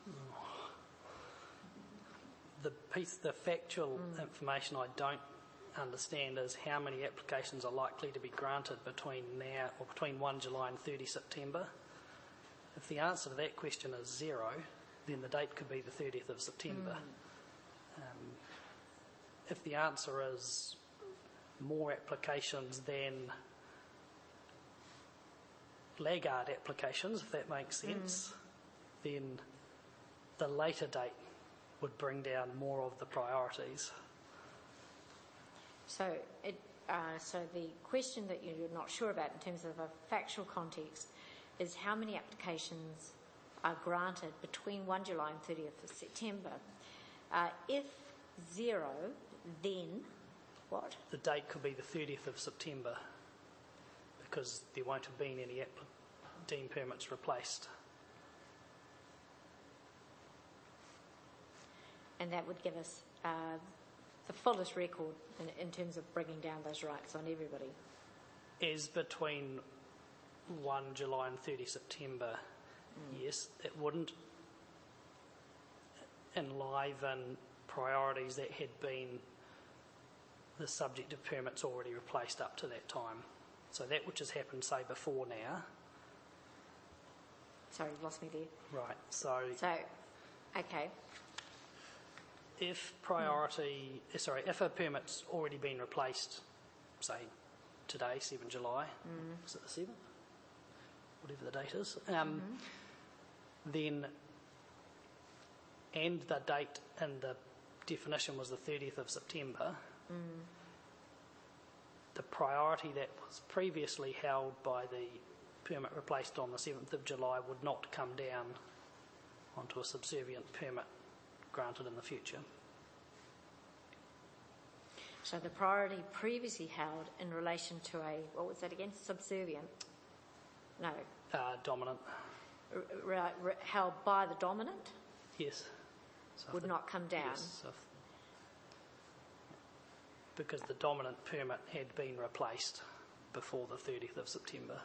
[SPEAKER 2] The piece, the factual information I don't understand is how many applications are likely to be granted between now or between first July and thirty September. If the answer to that question is zero, then the date could be the thirtieth of September.
[SPEAKER 1] Mm.
[SPEAKER 2] Um, if the answer is more applications than laggard applications, if that makes sense, mm. then the later date would bring down more of the priorities.
[SPEAKER 1] So, it, uh, so the question that you're not sure about in terms of a factual context is how many applications are granted between first July and thirtieth of September. Uh, if zero, then what?
[SPEAKER 2] The date could be the thirtieth of September because there won't have been any app- deemed permits replaced.
[SPEAKER 1] And that would give us uh, the fullest record in, in terms of bringing down those rights on everybody.
[SPEAKER 2] As between first July and thirty September, mm. yes, it wouldn't enliven priorities that had been the subject of permits already replaced up to that time. So that which has happened, say, before now.
[SPEAKER 1] Sorry, you've lost me there.
[SPEAKER 2] Right, so...
[SPEAKER 1] So, okay.
[SPEAKER 2] If priority, mm. sorry, if a permit's already been replaced, say, today, seventh July, mm. is it the seventh? Whatever the date is, um, mm-hmm. then, and the date and the definition was the thirtieth of September, mm. the priority that was previously held by the permit replaced on the seventh of July would not come down onto a subservient permit granted in the future.
[SPEAKER 1] So the priority previously held in relation to a, what was that again, subservient? No.
[SPEAKER 2] Uh, dominant.
[SPEAKER 1] R- r- r- held by the dominant?
[SPEAKER 2] Yes. So
[SPEAKER 1] would
[SPEAKER 2] the,
[SPEAKER 1] not come down?
[SPEAKER 2] Yes. So if, because the dominant permit had been replaced before the thirtieth of September.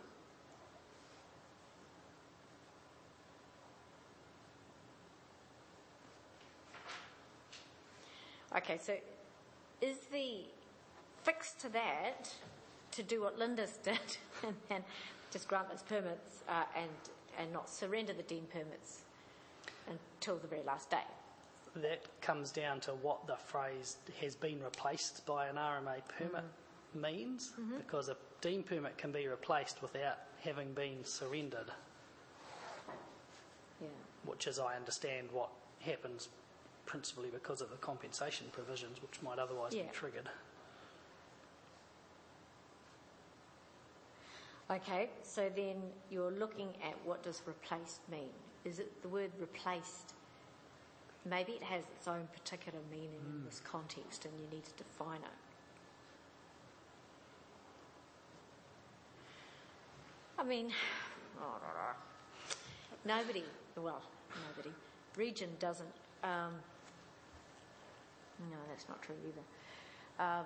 [SPEAKER 1] Okay, so is the fix to that to do what Lindis did and, and just grant those permits uh, and and not surrender the deemed permits until the very last day?
[SPEAKER 2] That comes down to what the phrase has been replaced by an R M A permit mm-hmm. means, mm-hmm. because a deemed permit can be replaced without having been surrendered.
[SPEAKER 1] Yeah.
[SPEAKER 2] Which, as I understand, what happens principally because of the compensation provisions, which might otherwise
[SPEAKER 1] yeah.
[SPEAKER 2] be triggered.
[SPEAKER 1] Okay, so then you're looking at what does replaced mean. Is it the word replaced? Maybe it has its own particular meaning mm. in this context and you need to define it. I mean, oh, nobody, well, nobody, region doesn't, um, no, that's not true either. Um,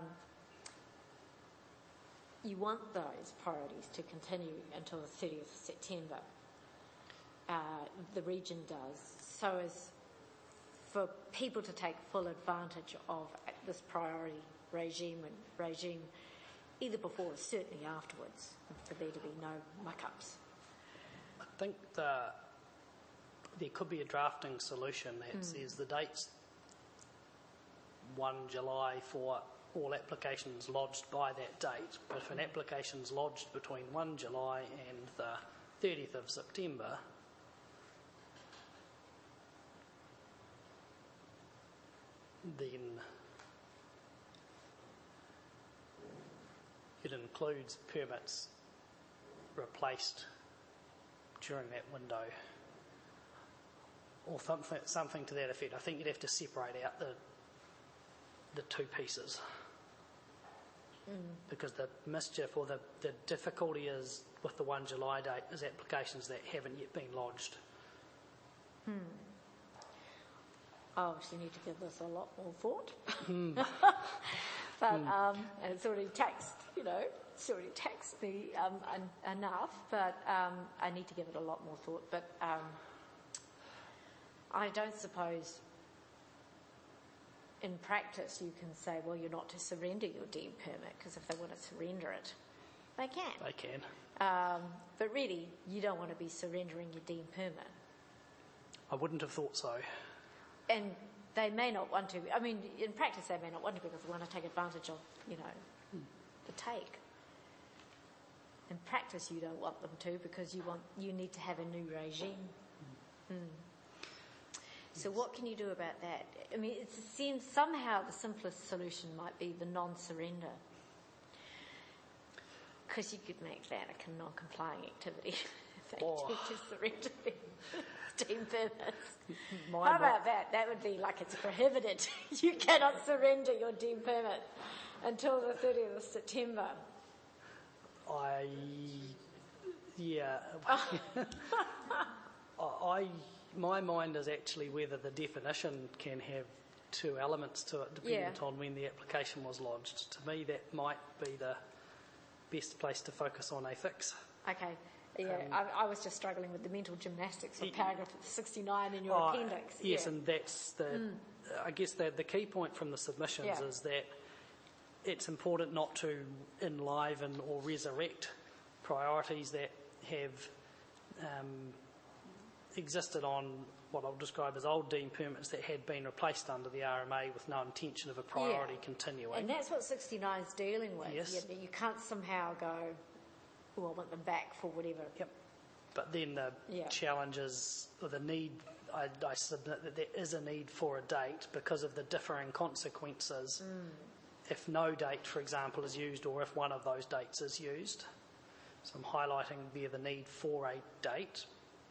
[SPEAKER 1] you want those priorities to continue until the thirtieth of September. Uh, the region does, so as for people to take full advantage of this priority regime and regime either before or certainly afterwards, for there to be no muck-ups.
[SPEAKER 2] I think the, there could be a drafting solution that mm. says the dates first July for all applications lodged by that date, but if an application is lodged between first July and the thirtieth of September, then it includes permits replaced during that window, or something, something to that effect. I think you'd have to separate out the the two pieces. Mm. Because the mischief or the, the difficulty is with the first July date is applications that haven't yet been lodged.
[SPEAKER 1] Hmm. I obviously need to give this a lot more thought.
[SPEAKER 2] Mm.
[SPEAKER 1] but
[SPEAKER 2] mm.
[SPEAKER 1] um, and it's already taxed, you know, it's already taxed me um, en- enough, but um, I need to give it a lot more thought. But um, I don't suppose in practice you can say, well, you're not to surrender your deemed permit, because if they want to surrender it, they can.
[SPEAKER 2] They can.
[SPEAKER 1] Um, but really, you don't want to be surrendering your deemed permit.
[SPEAKER 2] I wouldn't have thought so.
[SPEAKER 1] And they may not want to. I mean, in practice, they may not want to because they want to take advantage of, you know, mm. the take. In practice, you don't want them to because you want you need to have a new regime. Mm. Mm. So what can you do about that? I mean, it seems somehow the simplest solution might be the non-surrender. Because you could make that a non-complying activity if they
[SPEAKER 2] Oh.
[SPEAKER 1] did to surrender their deemed permits.
[SPEAKER 2] My
[SPEAKER 1] How about that? That would be like it's prohibited. You cannot surrender your deemed permit until the thirtieth of September.
[SPEAKER 2] I, yeah. I, my mind is actually whether the definition can have two elements to it, dependent
[SPEAKER 1] Yeah.
[SPEAKER 2] on when the application was lodged. To me, that might be the best place to focus on a fix.
[SPEAKER 1] Okay. Yeah,
[SPEAKER 2] Um,
[SPEAKER 1] I, I was just struggling with the mental gymnastics of
[SPEAKER 2] y-
[SPEAKER 1] paragraph sixty-nine in your
[SPEAKER 2] Oh,
[SPEAKER 1] appendix.
[SPEAKER 2] Yes,
[SPEAKER 1] yeah.
[SPEAKER 2] and that's the,
[SPEAKER 1] Mm.
[SPEAKER 2] I guess the, the key point from the submissions
[SPEAKER 1] Yeah.
[SPEAKER 2] is that it's important not to enliven or resurrect priorities that have um, existed on what I'll describe as old deemed permits that had been replaced under the R M A with no intention of a priority
[SPEAKER 1] Yeah.
[SPEAKER 2] continuing.
[SPEAKER 1] And that's what sixty-nine is dealing with.
[SPEAKER 2] Yes.
[SPEAKER 1] You, you can't somehow go, oh, I want them back for whatever.
[SPEAKER 2] Yep. But then the
[SPEAKER 1] Yeah.
[SPEAKER 2] challenge is, or the need, I, I submit that there is a need for a date because of the differing consequences
[SPEAKER 1] Mm.
[SPEAKER 2] if no date, for example, is used or if one of those dates is used. So I'm highlighting there the need for a date.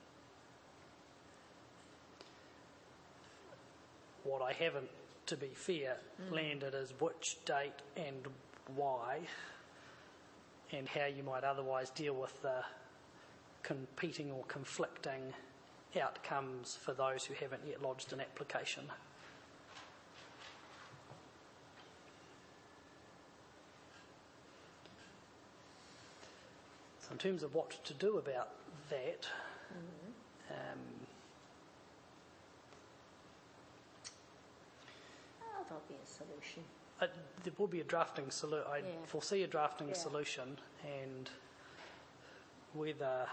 [SPEAKER 2] What I haven't, to be fair,
[SPEAKER 1] Mm.
[SPEAKER 2] landed is which date and why, and how you might otherwise deal with the competing or conflicting outcomes for those who haven't yet lodged an application. So in terms of what to do about that,
[SPEAKER 1] Mm.
[SPEAKER 2] um,
[SPEAKER 1] Oh, there'll be a solution.
[SPEAKER 2] Uh, there will be a drafting solution. I
[SPEAKER 1] Yeah.
[SPEAKER 2] foresee a drafting
[SPEAKER 1] Yeah.
[SPEAKER 2] solution, and whether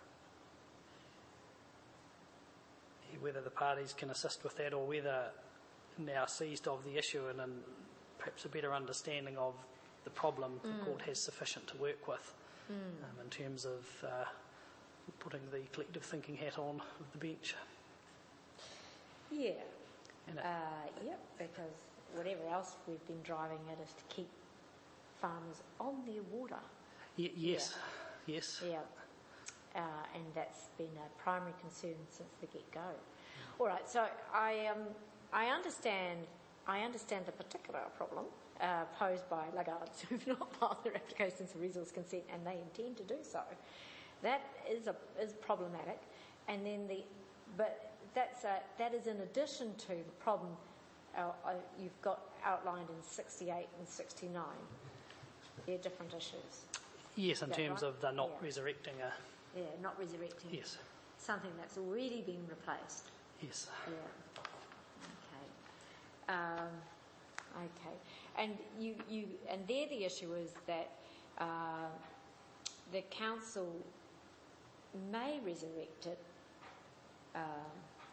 [SPEAKER 2] whether the parties can assist with that, or whether now seized of the issue and, and perhaps a better understanding of the problem, the
[SPEAKER 1] Mm.
[SPEAKER 2] court has sufficient to work with
[SPEAKER 1] Mm.
[SPEAKER 2] um, in terms of uh, putting the collective thinking hat on of the bench.
[SPEAKER 1] Yeah.
[SPEAKER 2] And it,
[SPEAKER 1] Uh, yep, because whatever else we've been driving at is to keep farmers on their water.
[SPEAKER 2] y- yes, yes.
[SPEAKER 1] Yeah. Uh, and that's been a primary concern since the get-go. All right, so I um, I understand I understand the particular problem uh, posed by laggards who've not filed their applications for resource consent and they intend to do so. That is a is problematic, and then the but that's a, that is in addition to the problem uh, uh, you've got outlined in sixty-eight and sixty-nine. They're different issues.
[SPEAKER 2] Yes, in
[SPEAKER 1] Is that
[SPEAKER 2] terms
[SPEAKER 1] right?
[SPEAKER 2] of the not
[SPEAKER 1] Yeah.
[SPEAKER 2] resurrecting a...
[SPEAKER 1] Yeah, not resurrecting
[SPEAKER 2] Yes,
[SPEAKER 1] something that's already been replaced.
[SPEAKER 2] yes.
[SPEAKER 1] Yeah. Okay. Um, okay. And you, you, and there the issue is that uh, the council may resurrect it. Um,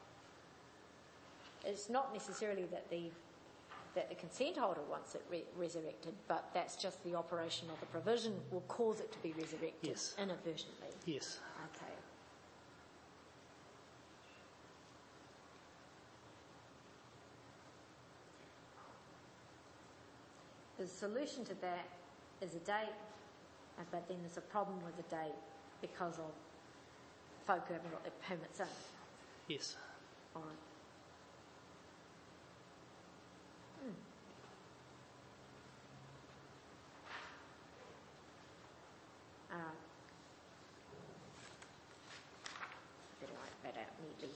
[SPEAKER 1] it's not necessarily that the that the consent holder wants it re- resurrected, but that's just the operation of the provision will cause it to be resurrected
[SPEAKER 2] Yes.
[SPEAKER 1] inadvertently.
[SPEAKER 2] Yes.
[SPEAKER 1] Okay. The solution to that is a date Uh, but then there's a problem with the date because of folk who haven't got their permits in.
[SPEAKER 2] Yes.
[SPEAKER 1] All right. Hmm. All right. Better write that out neatly.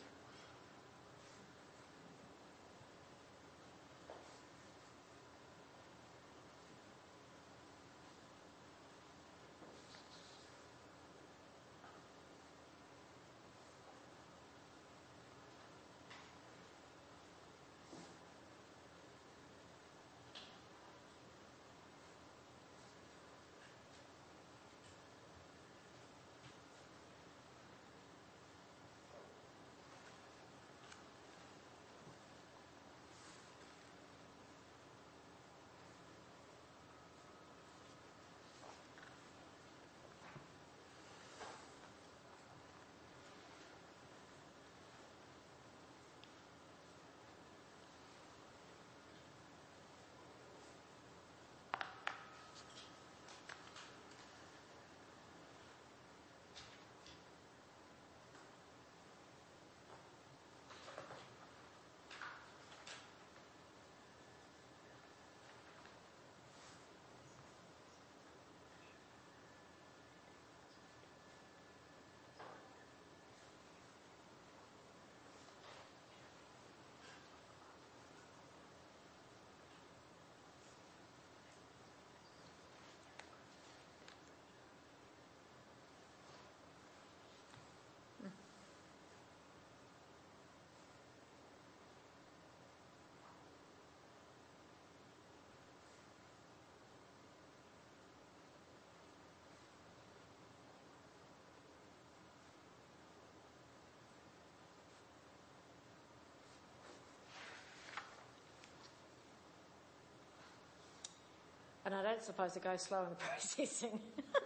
[SPEAKER 1] And I don't suppose it goes slow in the processing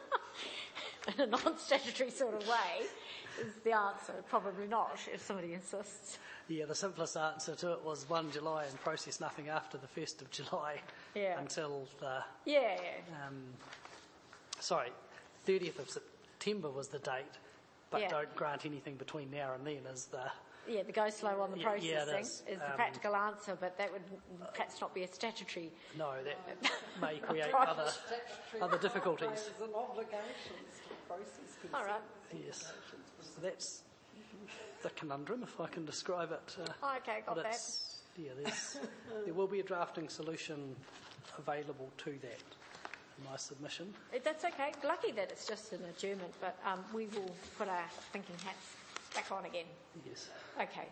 [SPEAKER 1] in a non-statutory sort of way is the answer. Probably not, if somebody insists.
[SPEAKER 2] Yeah, the simplest answer to it was first of July and process nothing after the first of July
[SPEAKER 1] Yeah.
[SPEAKER 2] until the...
[SPEAKER 1] Yeah, yeah.
[SPEAKER 2] Um, sorry, thirtieth of September was the date, but
[SPEAKER 1] Yeah.
[SPEAKER 2] don't grant anything between now and then is the...
[SPEAKER 1] Yeah, the go slow on the
[SPEAKER 2] Yeah,
[SPEAKER 1] processing
[SPEAKER 2] yeah, it
[SPEAKER 1] is,
[SPEAKER 2] is.
[SPEAKER 1] the
[SPEAKER 2] Um,
[SPEAKER 1] practical answer, but that would perhaps not be a statutory.
[SPEAKER 2] No, that may create
[SPEAKER 1] Right.
[SPEAKER 2] other
[SPEAKER 3] Statutory
[SPEAKER 2] other difficulties.
[SPEAKER 3] There's an obligation to process consent.
[SPEAKER 1] All right.
[SPEAKER 2] Yes, so that's the conundrum, if I can describe it. Uh,
[SPEAKER 1] Oh, okay, got
[SPEAKER 2] but
[SPEAKER 1] that.
[SPEAKER 2] it's, yeah, there's, there will be a drafting solution available to that in my submission.
[SPEAKER 1] Uh, That's okay. Lucky that it's just an adjournment, but um, we will put our thinking hats back on again.
[SPEAKER 2] Yes.
[SPEAKER 1] Okay.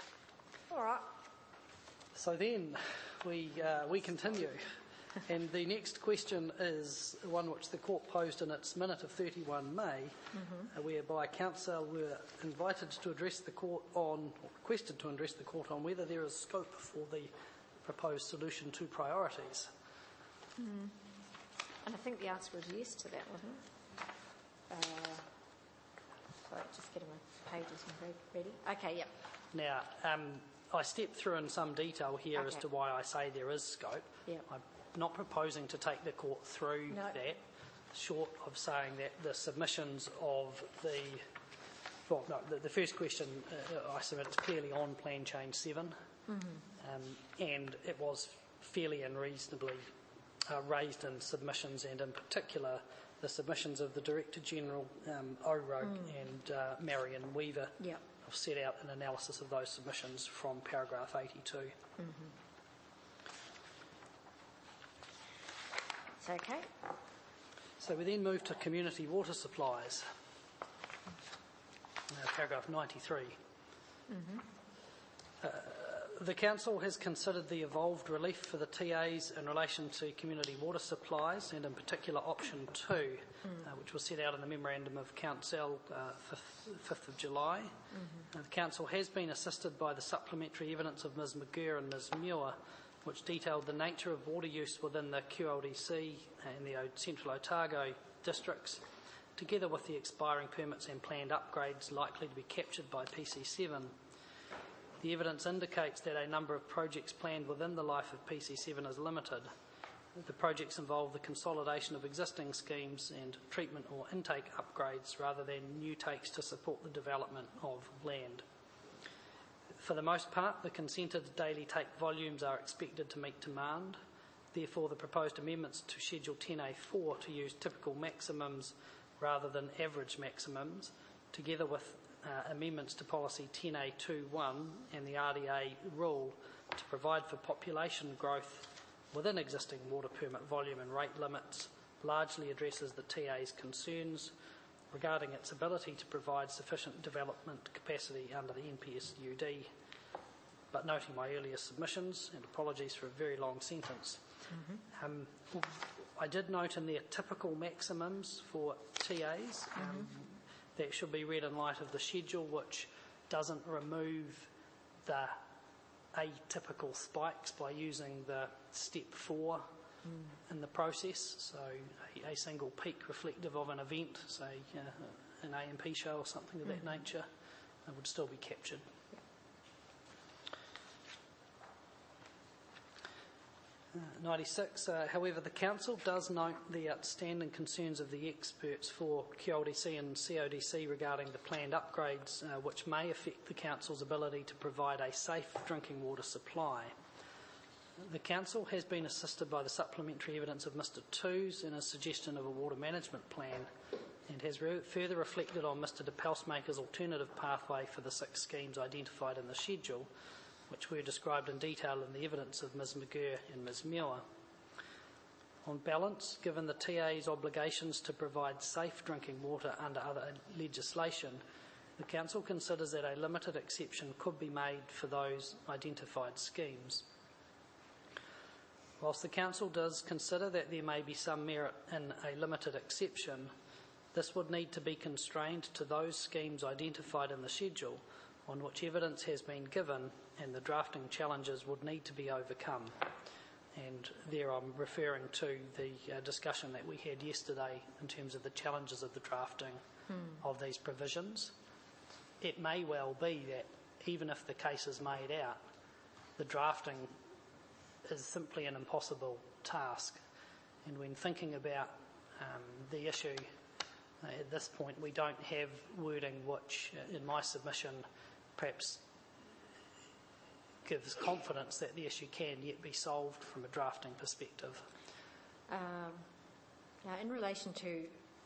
[SPEAKER 1] All right.
[SPEAKER 2] So then we uh, we continue, and the next question is one which the court posed in its minute of thirty-first May, uh, whereby counsel were invited to address the court on, or requested to address the court on whether there is scope for the proposed solution to priorities.
[SPEAKER 1] And I think the answer was yes to that, wasn't it? Uh, sorry, just getting my pages ready. Okay, yep.
[SPEAKER 2] Now, um, I stepped through in some detail here as
[SPEAKER 1] Okay.
[SPEAKER 2] to why I say there is scope.
[SPEAKER 1] Yep.
[SPEAKER 2] I'm not proposing to take the court through
[SPEAKER 1] No.
[SPEAKER 2] that, short of saying that the submissions of the, well, no, the, the first question uh, I submitted is clearly on Plan Change seven, um, and it was fairly and reasonably uh, raised in submissions, and in particular the submissions of the Director General, um, O'Rourke and uh, Marion Weaver.
[SPEAKER 1] Yep.
[SPEAKER 2] I've set out an analysis of those submissions from paragraph eighty-two.
[SPEAKER 1] It's okay.
[SPEAKER 2] So we then move to community water supplies. Uh, paragraph ninety-three. Uh, the Council has considered the evolved relief for the T As in relation to community water supplies, and in particular option two, uh, which was set out in the Memorandum of Council uh, fifth of July. Uh, the Council has been assisted by the supplementary evidence of Ms McGurr and Ms Muir, which detailed the nature of water use within the Q L D C and the O- Central Otago districts, together with the expiring permits and planned upgrades likely to be captured by P C seven. The evidence indicates that a number of projects planned within the life of P C seven is limited, The projects involve the consolidation of existing schemes and treatment or intake upgrades rather than new takes to support the development of land. For the most part, the consented daily take volumes are expected to meet demand. Therefore, the proposed amendments to Schedule ten A four to use typical maximums rather than average maximums, together with uh, amendments to Policy ten A twenty-one and the R D A rule to provide for population growth within existing water permit volume and rate limits, largely addresses the T A's concerns regarding its ability to provide sufficient development capacity under the N P S U D. But noting my earlier submissions, and apologies for a very long sentence, mm-hmm. um, I did note in there typical maximums for T As. Mm-hmm. Um, that should be read in light of the schedule, which doesn't remove the atypical spikes by using the step four mm. in the process. So a, a single peak reflective of an event, say uh, an A M P show or something of mm. that nature, uh, would still be captured. Uh, ninety-six, uh, however, the Council does note the outstanding concerns of the experts for Q L D C and C O D C regarding the planned upgrades, uh, which may affect the Council's ability to provide a safe drinking water supply. The Council has been assisted by the supplementary evidence of Mr Toos and a suggestion of a water management plan, and has re- further reflected on Mr de Pelsmaker's alternative pathway for the six schemes identified in the schedule, which were described in detail in the evidence of Ms McGurr and Ms Muir. On balance, given the T A's obligations to provide safe drinking water under other legislation, the Council considers that a limited exception could be made for those identified schemes. Whilst the Council does consider that there may be some merit in a limited exception, this would need to be constrained to those schemes identified in the schedule on which evidence has been given and the drafting challenges would need to be overcome. And there I'm referring to the uh, discussion that we had yesterday in terms of the challenges of the drafting hmm. of these provisions. It may well be that even if the case is made out, the drafting is simply an impossible task. And when thinking about um, the issue, uh, at this point we don't have wording which, uh, in my submission, perhaps gives confidence that the issue can yet be solved from a drafting perspective.
[SPEAKER 1] Um, now, in relation to,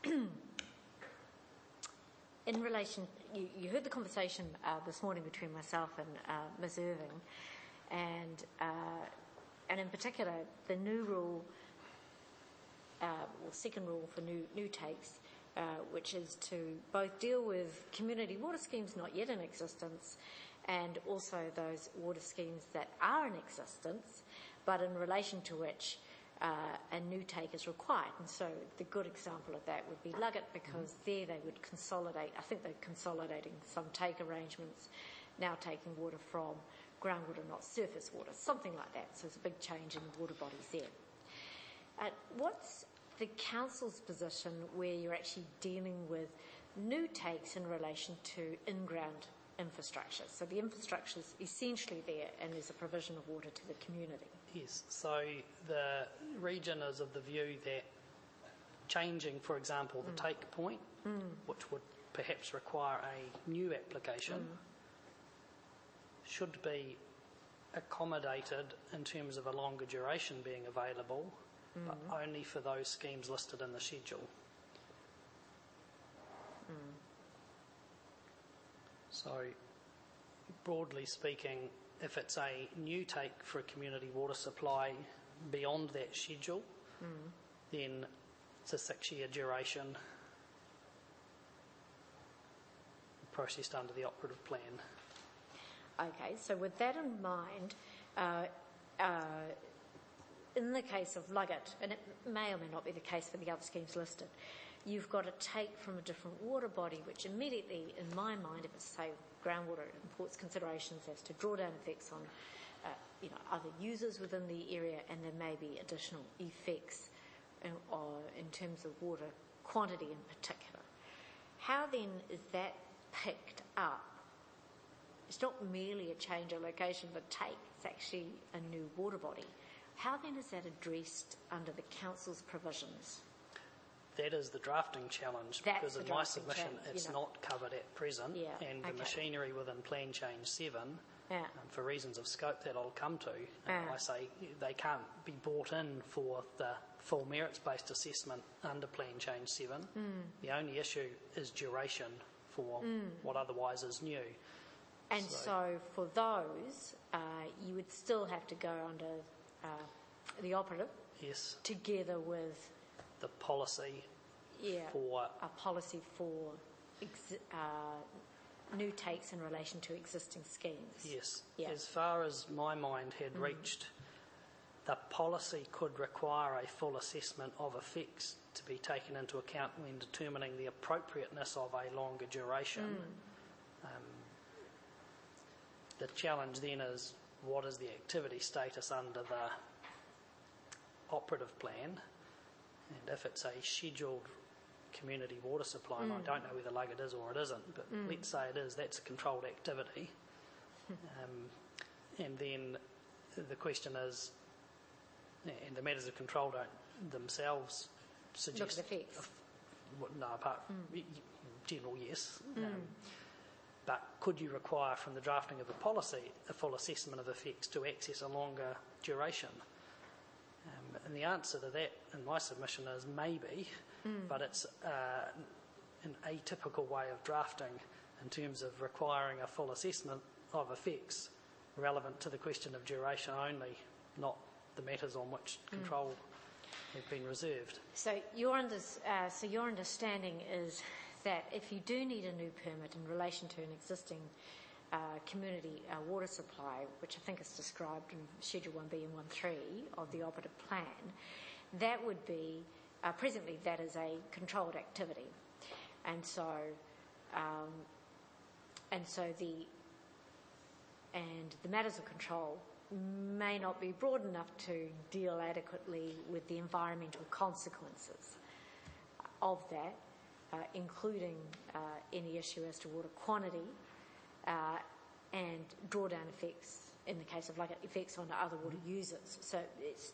[SPEAKER 1] in relation, you, you heard the conversation uh, this morning between myself and uh, Miz Irving, and uh, and in particular the new rule, uh, or second rule for new new takes, uh, which is to both deal with community water schemes not yet in existence, and also those water schemes that are in existence, but in relation to which uh, a new take is required. And so the good example of that would be Luggett, because there they would consolidate, I think they're consolidating some take arrangements, now taking water from groundwater, not surface water, something like that. So it's a big change in water bodies there. Uh, what's the Council's position where you're actually dealing with new takes in relation to in-ground infrastructure? So the infrastructure is essentially there and there's a provision of water to the community.
[SPEAKER 2] Yes, so the region is of the view that changing, for example, the mm. take point, mm. which would perhaps require a new application, mm. should be accommodated in terms of a longer duration being available, mm. but only for those schemes listed in the schedule. Mm. So, broadly speaking, if it's a new take for a community water supply beyond that schedule, mm. then it's a six-year duration processed under the operative plan.
[SPEAKER 1] Okay, so with that in mind, uh, uh, in the case of Luggett, and it may or may not be the case for the other schemes listed, you've got a take from a different water body, which immediately, in my mind, if it's, say, groundwater, imports considerations as to drawdown effects on uh, you know, other users within the area, and there may be additional effects in, or in terms of water quantity in particular. How then is that picked up? It's not merely a change of location of a take, it's actually a new water body. How then is that addressed under the council's provisions?
[SPEAKER 2] That is the drafting challenge,
[SPEAKER 1] That's
[SPEAKER 2] because
[SPEAKER 1] the
[SPEAKER 2] in my
[SPEAKER 1] drafting
[SPEAKER 2] submission
[SPEAKER 1] challenge, you
[SPEAKER 2] it's
[SPEAKER 1] know.
[SPEAKER 2] not covered at present,
[SPEAKER 1] Yeah,
[SPEAKER 2] and the
[SPEAKER 1] okay.
[SPEAKER 2] machinery within Plan Change seven,
[SPEAKER 1] Yeah.
[SPEAKER 2] um, for reasons of scope that I'll come to, uh,
[SPEAKER 1] Yeah.
[SPEAKER 2] I say they can't be brought in for the full merits-based assessment under Plan Change seven.
[SPEAKER 1] Mm.
[SPEAKER 2] The only issue is duration for what otherwise is new.
[SPEAKER 1] And
[SPEAKER 2] So-
[SPEAKER 1] so, for those, uh, you would still have to go under uh, the operative
[SPEAKER 2] Yes,
[SPEAKER 1] together with
[SPEAKER 2] the policy
[SPEAKER 1] yeah,
[SPEAKER 2] for
[SPEAKER 1] a policy for ex- uh, new takes in relation to existing schemes.
[SPEAKER 2] Yes.
[SPEAKER 1] Yeah.
[SPEAKER 2] As far as my mind had reached, the policy could require a full assessment of effects to be taken into account when determining the appropriateness of a longer duration. Um, the challenge then is, what is the activity status under the operative plan? And if it's a scheduled community water supply, and I don't know whether Luggett is or it isn't, but let's say it is, that's a controlled activity. um, and then the question is, and the matters of control don't themselves suggest...
[SPEAKER 1] Look at effects.
[SPEAKER 2] Well, no, apart from y- y- general, yes. Um, but could you require from the drafting of the policy a full assessment of effects to access a longer duration? Um, and the answer to that in my submission is maybe, but it's uh, an atypical way of drafting in terms of requiring a full assessment of effects relevant to the question of duration only, not the matters on which control have been reserved.
[SPEAKER 1] So your, under, uh, so your understanding is that if you do need a new permit in relation to an existing uh, community uh, water supply, which I think is described in Schedule one B and one three of the operative plan, that would be, uh, presently that is a controlled activity. And so, um, and so the, and the matters of control may not be broad enough to deal adequately with the environmental consequences of that, uh, including uh, any issue as to water quantity uh, and drawdown effects in the case of like effects on other water users. So it's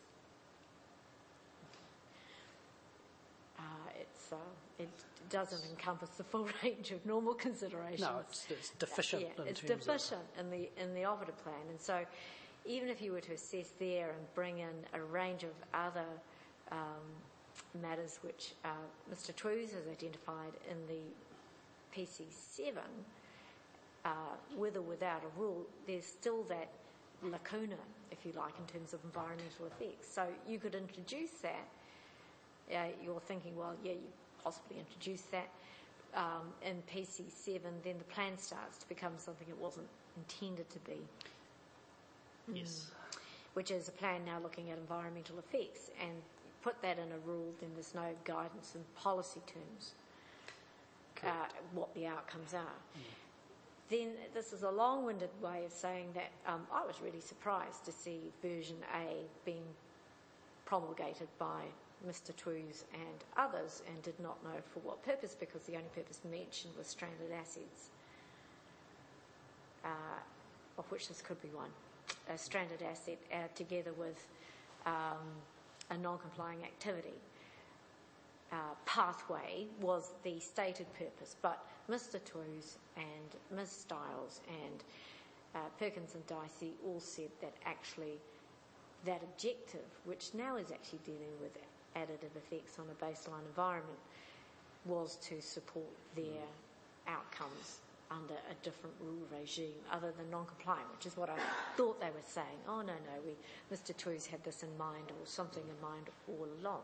[SPEAKER 1] uh, it's uh, it doesn't encompass the full range of normal considerations.
[SPEAKER 2] No, it's, it's deficient
[SPEAKER 1] Yeah,
[SPEAKER 2] in
[SPEAKER 1] it's
[SPEAKER 2] terms
[SPEAKER 1] deficient in the in the operative plan, and so even if you were to assess there and bring in a range of other um, matters which uh, Mister Trews has identified in the P C seven, uh, with or without a rule, there's still that lacuna, if you like, in terms of environmental effects. So you could introduce that. Uh, you're thinking, well, yeah, you possibly introduce that um, in P C seven, then the plan starts to become something it wasn't intended to be.
[SPEAKER 2] of... Yes.
[SPEAKER 1] Which is a plan now looking at environmental effects, and put that in a rule, then there's no guidance in policy terms uh, what the outcomes are. Then this is a long-winded way of saying that um, I was really surprised to see version A being promulgated by Mister Trews and others, and did not know for what purpose, because the only purpose mentioned was stranded assets, uh, of which this could be one. A stranded asset uh, together with um, a non-complying activity uh, pathway was the stated purpose, but Mister Trews and Miz Stiles and uh, Perkins and Dicey all said that actually that objective, which now is actually dealing with additive effects on a baseline environment, was to support their outcomes under a different rule regime other than non-compliant, which is what I thought they were saying. Oh, no, no, we, Mister Trews had this in mind, or something in mind all along.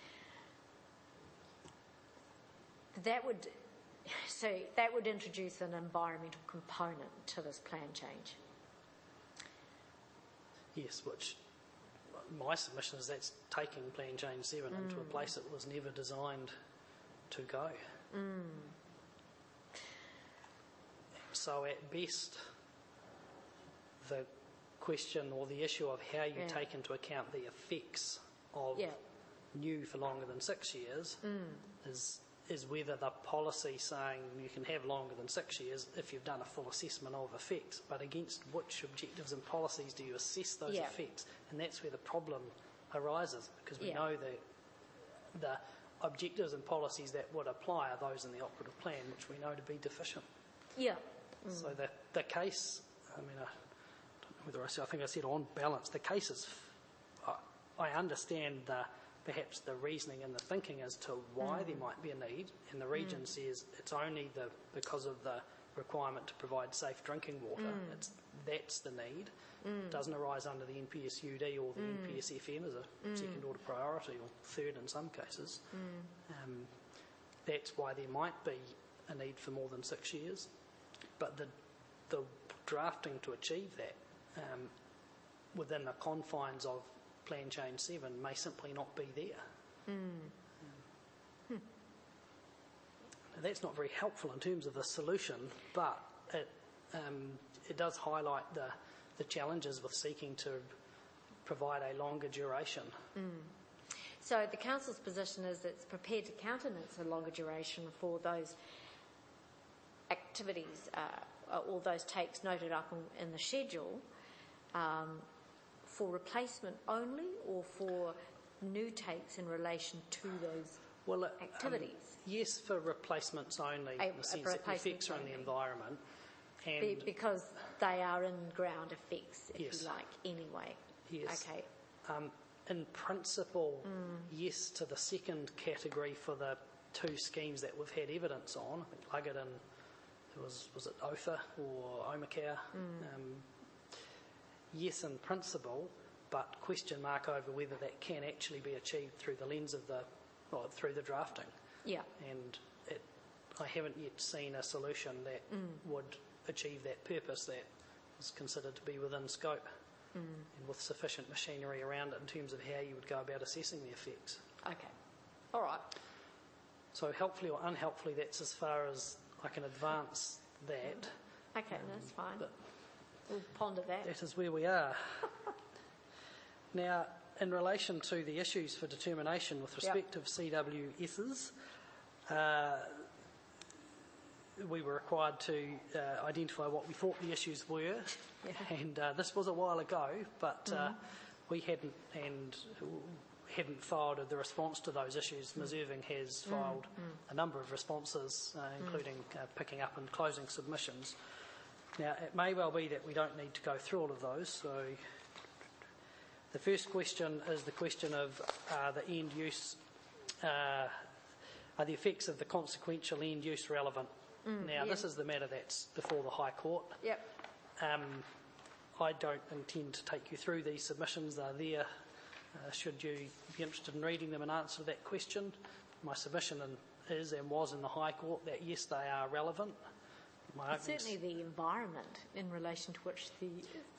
[SPEAKER 1] That would, so that would introduce an environmental component to this plan change.
[SPEAKER 2] Yes, which my submission is that's taking Plan Change seven into a place it was never designed to go.
[SPEAKER 1] Mm.
[SPEAKER 2] So at best, the question or the issue of how you
[SPEAKER 1] Yeah.
[SPEAKER 2] take into account the effects of
[SPEAKER 1] Yeah.
[SPEAKER 2] new for longer than six years
[SPEAKER 1] Mm.
[SPEAKER 2] is is whether the policy saying you can have longer than six years if you've done a full assessment of effects, but against which objectives and policies do you assess those
[SPEAKER 1] Yeah.
[SPEAKER 2] effects? And that's where the problem arises, because we
[SPEAKER 1] Yeah.
[SPEAKER 2] know that the objectives and policies that would apply are those in the operative plan, which we know to be deficient.
[SPEAKER 1] Yeah.
[SPEAKER 2] So the, the case, I mean, I don't know whether I said, I think I said on balance, the case is, I, I understand the, perhaps the reasoning and the thinking as to why mm. there might be a need, and the region mm. says it's only the because of the requirement to provide safe drinking water. Mm. It's, that's the need. Mm. It doesn't arise under the N P S U D or the mm. N P S F M as a mm. second order priority, or third in some cases. Mm. Um, that's why there might be a need for more than six years. But the, the drafting to achieve that um, within the confines of Plan Change seven may simply not be there. Mm. Um, hmm. Now that's not very helpful in terms of the solution, but it, um, it does highlight the, the challenges with seeking to provide a longer duration.
[SPEAKER 1] Mm. So the Council's position is that it's prepared to countenance a longer duration for those activities, uh, all those takes noted up in, in the schedule, um, for replacement only, or for new takes in relation to those
[SPEAKER 2] well, uh,
[SPEAKER 1] activities?
[SPEAKER 2] Um, yes, for replacements only,
[SPEAKER 1] a,
[SPEAKER 2] in the sense that the effects are in the environment. And
[SPEAKER 1] Be, because they are in-ground effects, if
[SPEAKER 2] yes.
[SPEAKER 1] you like, anyway.
[SPEAKER 2] Yes.
[SPEAKER 1] Okay.
[SPEAKER 2] Um, in principle,
[SPEAKER 1] mm.
[SPEAKER 2] yes to the second category for the two schemes that we've had evidence on. I think Luggett and was was it Otha or Omacare? Mm. Um, yes, in principle, but question mark over whether that can actually be achieved through the lens of the, or through the drafting.
[SPEAKER 1] Yeah.
[SPEAKER 2] And it, I haven't yet seen a solution that mm. would achieve that purpose that is considered to be within scope mm. and with sufficient machinery around it in terms of how you would go about assessing the effects.
[SPEAKER 1] Okay. All right.
[SPEAKER 2] So helpfully or unhelpfully, that's as far as I can advance that.
[SPEAKER 1] Okay, um, that's fine. We'll ponder that.
[SPEAKER 2] That is where we are. Now, in relation to the issues for determination with respect yep. of C W Ss, uh, we were required to uh, identify what we thought the issues were, yeah. and uh, this was a while ago, but mm-hmm. uh, we hadn't and hadn't filed the response to those issues. Mm. Meserving has filed mm. Mm. a number of responses, uh, including mm. uh, picking up and closing submissions. Now, it may well be that we don't need to go through all of those. So, the first question is the question of uh, the end use. Uh, are the effects of the consequential end use relevant? Mm, now, yeah. this is the matter that's before the High Court.
[SPEAKER 1] Yep.
[SPEAKER 2] Um, I don't intend to take you through these submissions. They're there. Uh, should you be interested in reading them and answer to that question. My submission in, is and was in the High Court that yes, they are relevant. My
[SPEAKER 1] certainly the environment in relation to which the,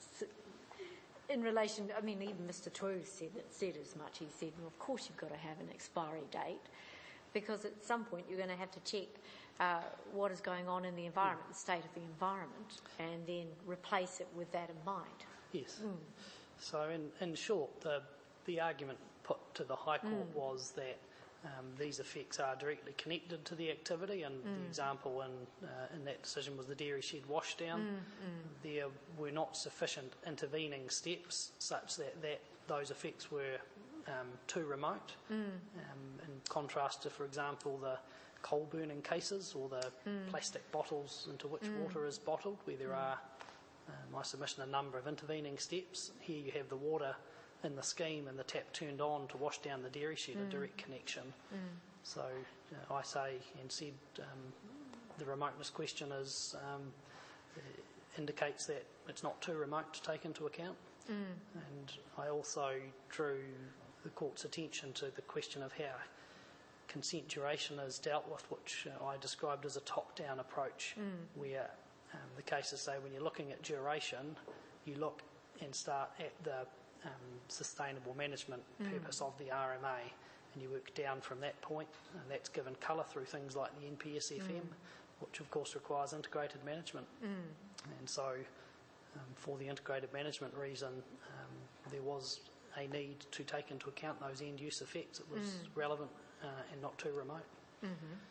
[SPEAKER 1] in relation, I mean, even Mister Toru said, said as much. He said, well, of course you've got to have an expiry date, because at some point you're going to have to check uh, what is going on in the environment, mm. the state of the environment, and then replace it with that in mind.
[SPEAKER 2] Yes.
[SPEAKER 1] Mm.
[SPEAKER 2] So in, in short, the The argument put to the High Court mm. was that um, these effects are directly connected to the activity, and mm. the example in, uh, in that decision was the dairy shed washdown. Mm. Mm. There were not sufficient intervening steps such that, that those effects were um, too remote, mm. um, in contrast to, for example, the coal burning cases or the mm. plastic bottles into which mm. water is bottled, where there mm. are, uh, my submission, a number of intervening steps. Here you have the water in the scheme and the tap turned on to wash down the dairy shed, mm. a direct connection. Mm. So uh, I say and said um, the remoteness question is um, indicates that it's not too remote to take into account. Mm. And I also drew the court's attention to the question of how consent duration is dealt with, which uh, I described as a top-down approach, mm. where um, the cases say when you're looking at duration, you look and start at the Um, sustainable management mm. purpose of the R M A, and you work down from that point, and that's given colour through things like the N P S F M, mm. which of course requires integrated management. Mm. And so um, for the integrated management reason, um, there was a need to take into account those end use effects. It was mm. relevant uh, and not too remote.
[SPEAKER 1] Mm-hmm.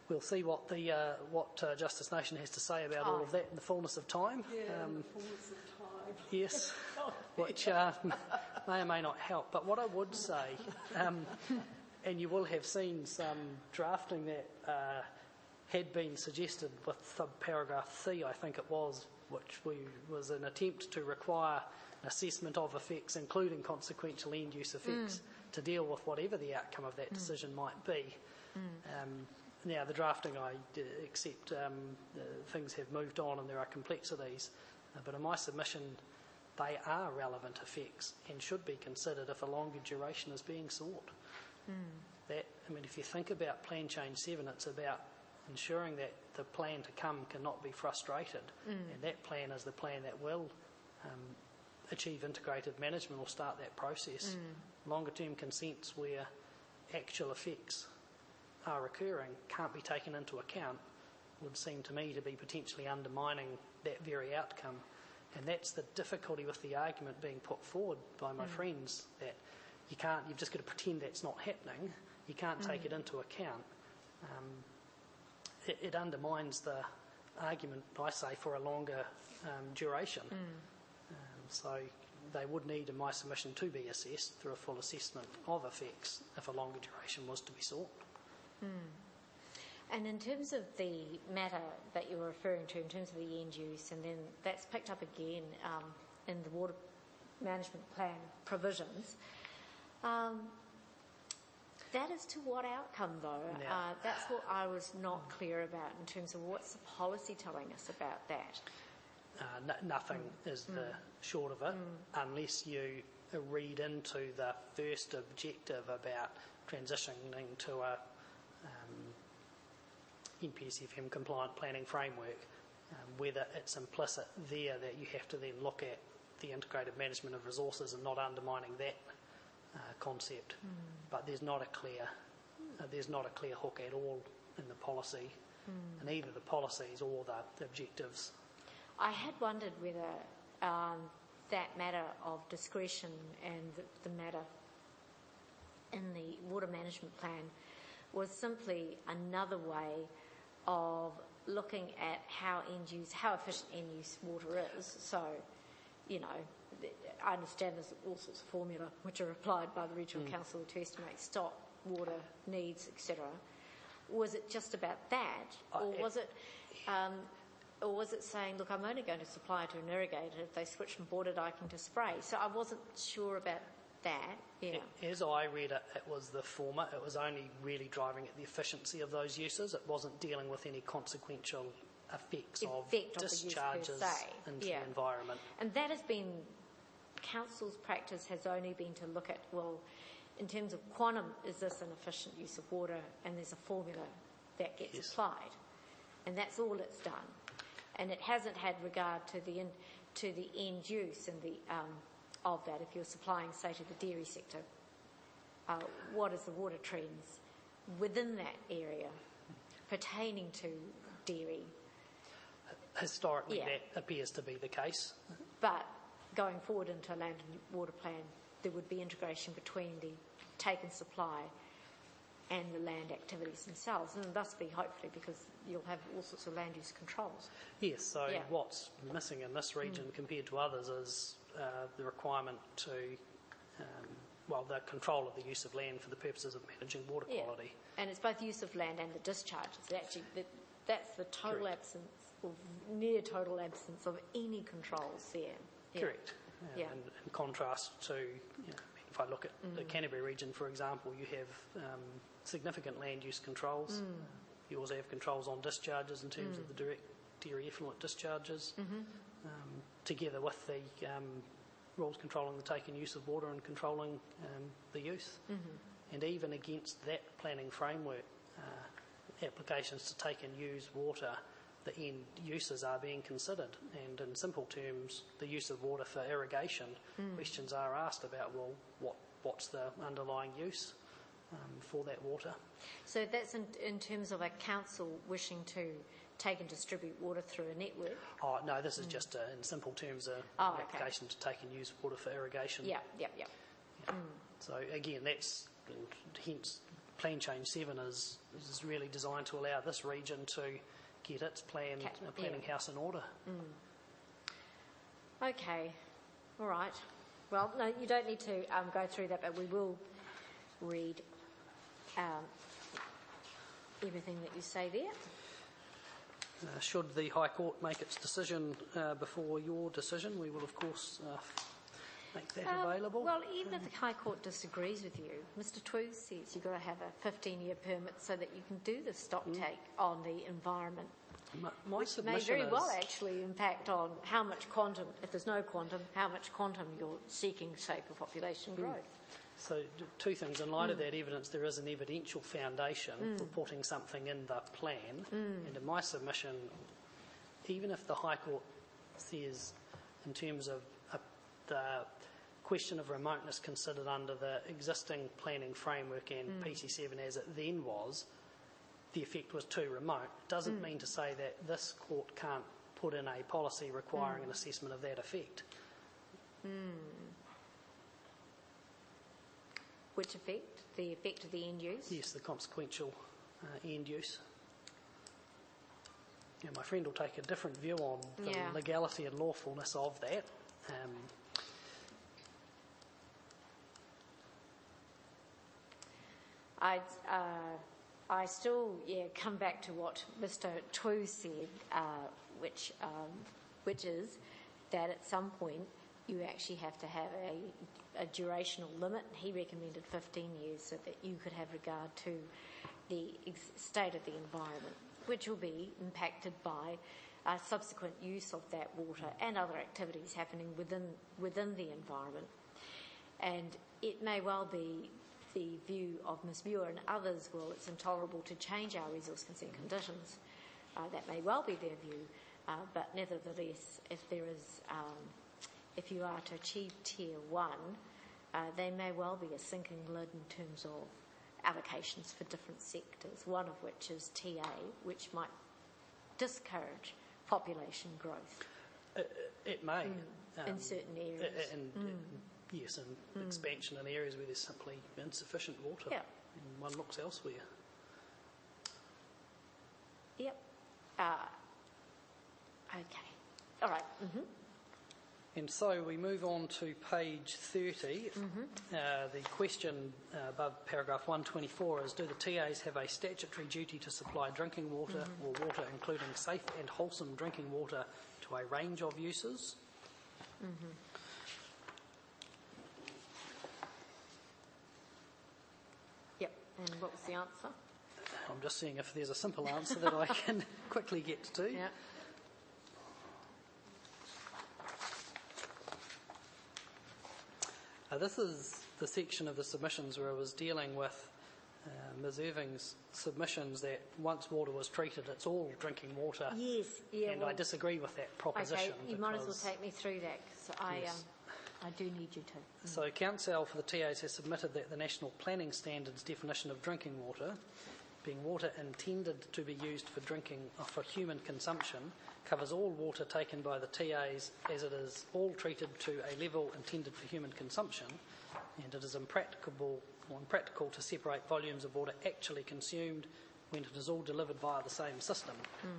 [SPEAKER 2] we'll see what the uh, what uh, Justice Nation has to say about
[SPEAKER 1] Oh.
[SPEAKER 2] all of that in the fullness of time.
[SPEAKER 3] Yeah,
[SPEAKER 2] Um,
[SPEAKER 3] the fullness of time.
[SPEAKER 2] Yes, which uh, may or may not help. But what I would say, um, and you will have seen some drafting that uh, had been suggested with subparagraph C, I think it was, which we, was an attempt to require an assessment of effects, including consequential end use effects, mm. to deal with whatever the outcome of that mm. decision might be. Mm. Um, now, the drafting, I d- accept um, uh, things have moved on and there are complexities, uh, but in my submission, they are relevant effects and should be considered if a longer duration is being sought. Mm. That, I mean, if you think about Plan Change seven, it's about ensuring that the plan to come cannot be frustrated, mm. and that plan is the plan that will um, achieve integrated management or start that process. Mm. Longer term consents where actual effects are occurring can't be taken into account would seem to me to be potentially undermining that very outcome. And that's the difficulty with the argument being put forward by my mm. friends, that you can't, you've just got to pretend that's not happening, you can't take mm. it into account. Um, it, it undermines the argument, I say, for a longer um, duration. Mm. Um, so they would need, in my submission, to be assessed through a full assessment of effects if a longer duration was to be sought.
[SPEAKER 1] Mm. And in terms of the matter that you were referring to, in terms of the end use, and then that's picked up again um, in the water management plan provisions, um, that is to what outcome though?
[SPEAKER 2] Yeah.
[SPEAKER 1] Uh, that's what I was not clear about in terms of what's the policy telling us about that.
[SPEAKER 2] Uh, n- nothing mm. is the mm. short of it, mm. unless you read into the first objective about transitioning to a um, N P S F M compliant planning framework, um, whether it's implicit there that you have to then look at the integrated management of resources and not undermining that uh, concept. Mm. But there's not a clear, uh, there's not a clear hook at all in the policy, mm. in either the policies or the, the objectives.
[SPEAKER 1] I had wondered whether um, that matter of discretion and the, the matter in the water management plan was simply another way of looking at how end use, how efficient end use water is. So, you know, I understand there's all sorts of formula which are applied by the Regional mm. Council to estimate stock, water needs, et cetera. Was it just about that, or uh, was it, um, or was it saying, look, I'm only going to supply to an irrigator if they switch from border diking to spray? So I wasn't sure about that. Yeah.
[SPEAKER 2] As I read it, it was the former. It was only really driving at the efficiency of those uses. It wasn't dealing with any consequential effects
[SPEAKER 1] Effect
[SPEAKER 2] of
[SPEAKER 1] of
[SPEAKER 2] discharges
[SPEAKER 1] the use per se.
[SPEAKER 2] into
[SPEAKER 1] yeah.
[SPEAKER 2] the environment.
[SPEAKER 1] And that has been, Council's practice has only been to look at, well, in terms of quantum, is this an efficient use of water? And there's a formula that gets
[SPEAKER 2] yes.
[SPEAKER 1] applied. And that's all it's done. And it hasn't had regard to the in, to the end use and the um, of that. If you're supplying, say, to the dairy sector, uh, what is the water trends within that area pertaining to dairy?
[SPEAKER 2] Historically,
[SPEAKER 1] yeah.
[SPEAKER 2] that appears to be the case.
[SPEAKER 1] But going forward into a land and water plan, there would be integration between the take and supply and the land activities themselves, and thus be hopefully, because you'll have all sorts of land use controls.
[SPEAKER 2] Yes, so
[SPEAKER 1] yeah.
[SPEAKER 2] what's missing in this region mm. compared to others is uh, the requirement to, um, well, the control of the use of land for the purposes of managing water
[SPEAKER 1] yeah.
[SPEAKER 2] quality.
[SPEAKER 1] And it's both use of land and the discharges. Actually, the, that's the total
[SPEAKER 2] Correct.
[SPEAKER 1] absence, or near total absence of any controls there. Yeah.
[SPEAKER 2] Correct. Um,
[SPEAKER 1] yeah.
[SPEAKER 2] in, in contrast to, you know, if I look at mm. the Canterbury region, for example, you have um, significant land use controls.
[SPEAKER 1] Mm.
[SPEAKER 2] You also have controls on discharges in terms
[SPEAKER 1] mm.
[SPEAKER 2] of the direct dairy effluent discharges,
[SPEAKER 1] mm-hmm.
[SPEAKER 2] um, together with the um, rules controlling the take and use of water and controlling um, the use. Mm-hmm. And even against that planning framework, uh, applications to take and use water, the end uses are being considered. And in simple terms, the use of water for irrigation, mm. questions are asked about, well, what what's the underlying use um, for that water?
[SPEAKER 1] So that's in, in terms of a council wishing to take and distribute water through a network?
[SPEAKER 2] Oh, no, this is mm. just, a, in simple terms, a,
[SPEAKER 1] oh,
[SPEAKER 2] an application
[SPEAKER 1] okay.
[SPEAKER 2] to take and use water for irrigation.
[SPEAKER 1] Yeah, yeah, yeah.
[SPEAKER 2] yeah. Mm. So again, that's, hence Plan Change seven is, is really designed to allow this region to get its plan,
[SPEAKER 1] Okay,
[SPEAKER 2] uh, planning
[SPEAKER 1] yeah.
[SPEAKER 2] house in order.
[SPEAKER 1] Okay, all right. Well, no, you don't need to um, go through that, but we will read um, everything that you say there.
[SPEAKER 2] Uh, should the High Court make its decision uh, before your decision, we will of course uh, make that
[SPEAKER 1] Um,
[SPEAKER 2] available.
[SPEAKER 1] Well, even if the High Court disagrees with you, Mister Twoo says you've got to have a fifteen-year permit so that you can do the stock take on the environment,
[SPEAKER 2] my, my
[SPEAKER 1] which may
[SPEAKER 2] submission
[SPEAKER 1] very
[SPEAKER 2] is,
[SPEAKER 1] well actually impact on how much quantum, if there's no quantum, how much quantum you're seeking, say, for population growth.
[SPEAKER 2] So d- two things. In light of that evidence, there is an evidential foundation for putting something in the plan. And in my submission, even if the High Court says, in terms of uh, the question of remoteness considered under the existing planning framework and P C seven as it then was, the effect was too remote, doesn't mean to say that this court can't put in a policy requiring an assessment of that effect.
[SPEAKER 1] Which effect? The effect of the end use?
[SPEAKER 2] Yes, the consequential uh, end use. Yeah, my friend will take a different view on the
[SPEAKER 1] Yeah.
[SPEAKER 2] legality and lawfulness of that. Um,
[SPEAKER 1] I, uh, I still, yeah, come back to what Mister Twoo said, uh, which, um, which is that at some point you actually have to have a, a durational limit. He recommended fifteen years so that you could have regard to the ex- state of the environment, which will be impacted by uh, subsequent use of that water and other activities happening within within the environment. And it may well be the view of Miz Muir and others, well, it's intolerable to change our resource consent conditions. Uh, that may well be their view, uh, but nevertheless, if there is, um, if you are to achieve tier one, uh, there may well be a sinking lid in terms of allocations for different sectors, one of which is T A, which might discourage population growth
[SPEAKER 2] it, it may.
[SPEAKER 1] in
[SPEAKER 2] um,
[SPEAKER 1] certain
[SPEAKER 2] a-
[SPEAKER 1] areas.
[SPEAKER 2] a- And, yes, and expansion in areas where there's simply insufficient water.
[SPEAKER 1] Yeah.
[SPEAKER 2] And one looks elsewhere.
[SPEAKER 1] Yep. Uh, okay. All right. Mm-hmm.
[SPEAKER 2] And so we move on to page thirty. Uh, the question uh, above paragraph one twenty-four is, do the T As have a statutory duty to supply drinking water or water including safe and wholesome drinking water to a range of uses?
[SPEAKER 1] Yep. And what was the answer?
[SPEAKER 2] I'm just seeing if there's a simple answer that I can quickly get to.
[SPEAKER 1] Yeah.
[SPEAKER 2] Uh, this is the section of the submissions where I was dealing with uh, Miz Irving's submissions that once water was treated, it's all drinking water.
[SPEAKER 1] Yes. Yeah.
[SPEAKER 2] and
[SPEAKER 1] well,
[SPEAKER 2] I disagree with that proposition.
[SPEAKER 1] okay. You might as well
[SPEAKER 2] because-
[SPEAKER 1] take me through that because I,
[SPEAKER 2] Yes.
[SPEAKER 1] um, I do need you to.
[SPEAKER 2] So Council for the T As has submitted that the National Planning Standards definition of drinking water, being water intended to be used for drinking or for human consumption, covers all water taken by the T As as it is all treated to a level intended for human consumption, and it is impracticable or impractical to separate volumes of water actually consumed when it is all delivered via the same system.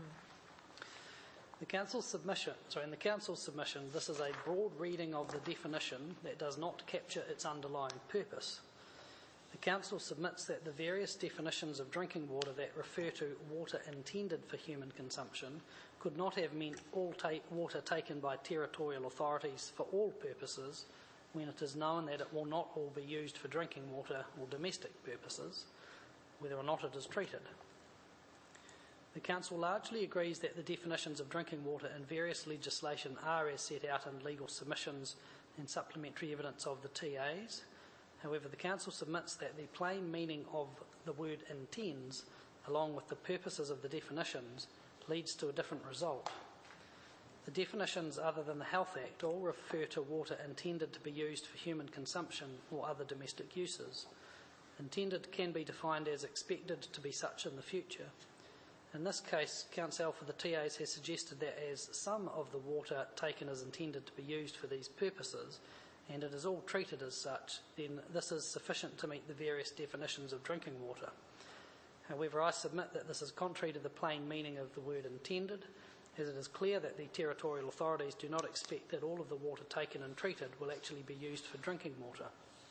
[SPEAKER 2] The Council's submission, sorry, in the Council's submission, this is a broad reading of the definition that does not capture its underlying purpose. The Council submits that the various definitions of drinking water that refer to water intended for human consumption could not have meant all ta- water taken by territorial authorities for all purposes when it is known that it will not all be used for drinking water or domestic purposes, whether or not it is treated. The Council largely agrees that the definitions of drinking water in various legislation are as set out in legal submissions and supplementary evidence of the T As. However, the Council submits that the plain meaning of the word intends, along with the purposes of the definitions, leads to a different result. The definitions other than the Health Act all refer to water intended to be used for human consumption or other domestic uses. Intended can be defined as expected to be such in the future. In this case, Council for the T As has suggested that as some of the water taken is intended to be used for these purposes, and it is all treated as such, then this is sufficient to meet the various definitions of drinking water. However, I submit that this is contrary to the plain meaning of the word intended, as it is clear that the territorial authorities do not expect that all of the water taken and treated will actually be used for drinking water.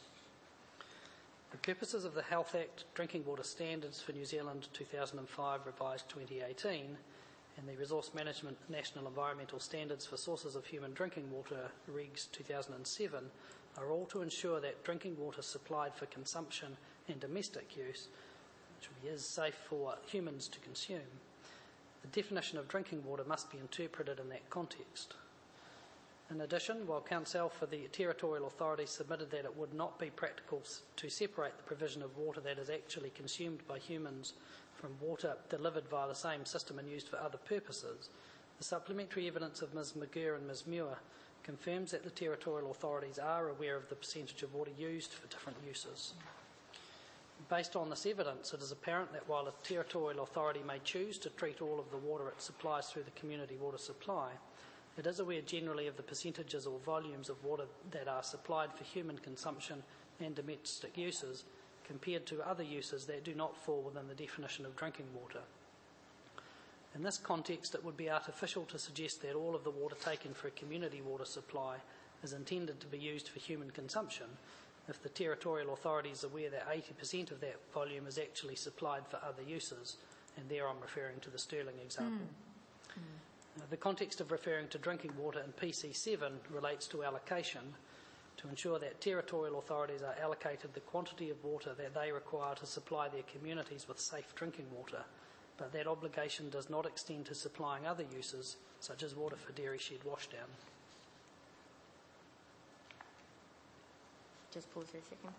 [SPEAKER 2] The purposes of the Health Act, Drinking Water Standards for New Zealand two thousand five revised twenty eighteen, and the Resource Management National Environmental Standards for Sources of Human Drinking Water, Regs two thousand seven, are all to ensure that drinking water supplied for consumption and domestic use, which is safe for humans to consume. The definition of drinking water must be interpreted in that context. In addition, while Counsel for the Territorial Authority submitted that it would not be practical to separate the provision of water that is actually consumed by humans from water delivered via the same system and used for other purposes, the supplementary evidence of Miz McGurr and Miz Muir confirms that the territorial authorities are aware of the percentage of water used for different uses. Based on this evidence, it is apparent that while a territorial authority may choose to treat all of the water it supplies through the community water supply, it is aware generally of the percentages or volumes of water that are supplied for human consumption and domestic uses compared to other uses that do not fall within the definition of drinking water. In this context, it would be artificial to suggest that all of the water taken for a community water supply is intended to be used for human consumption if the territorial authority is aware that eighty percent of that volume is actually supplied for other uses, and there I'm referring to the Stirling example. Mm. Mm. The context of referring to drinking water in P C seven relates to allocation, to ensure that territorial authorities are allocated the quantity of water that they require to supply their communities with safe drinking water, but that obligation does not extend to supplying other uses, such as water for dairy shed washdown.
[SPEAKER 1] Just pause for a second.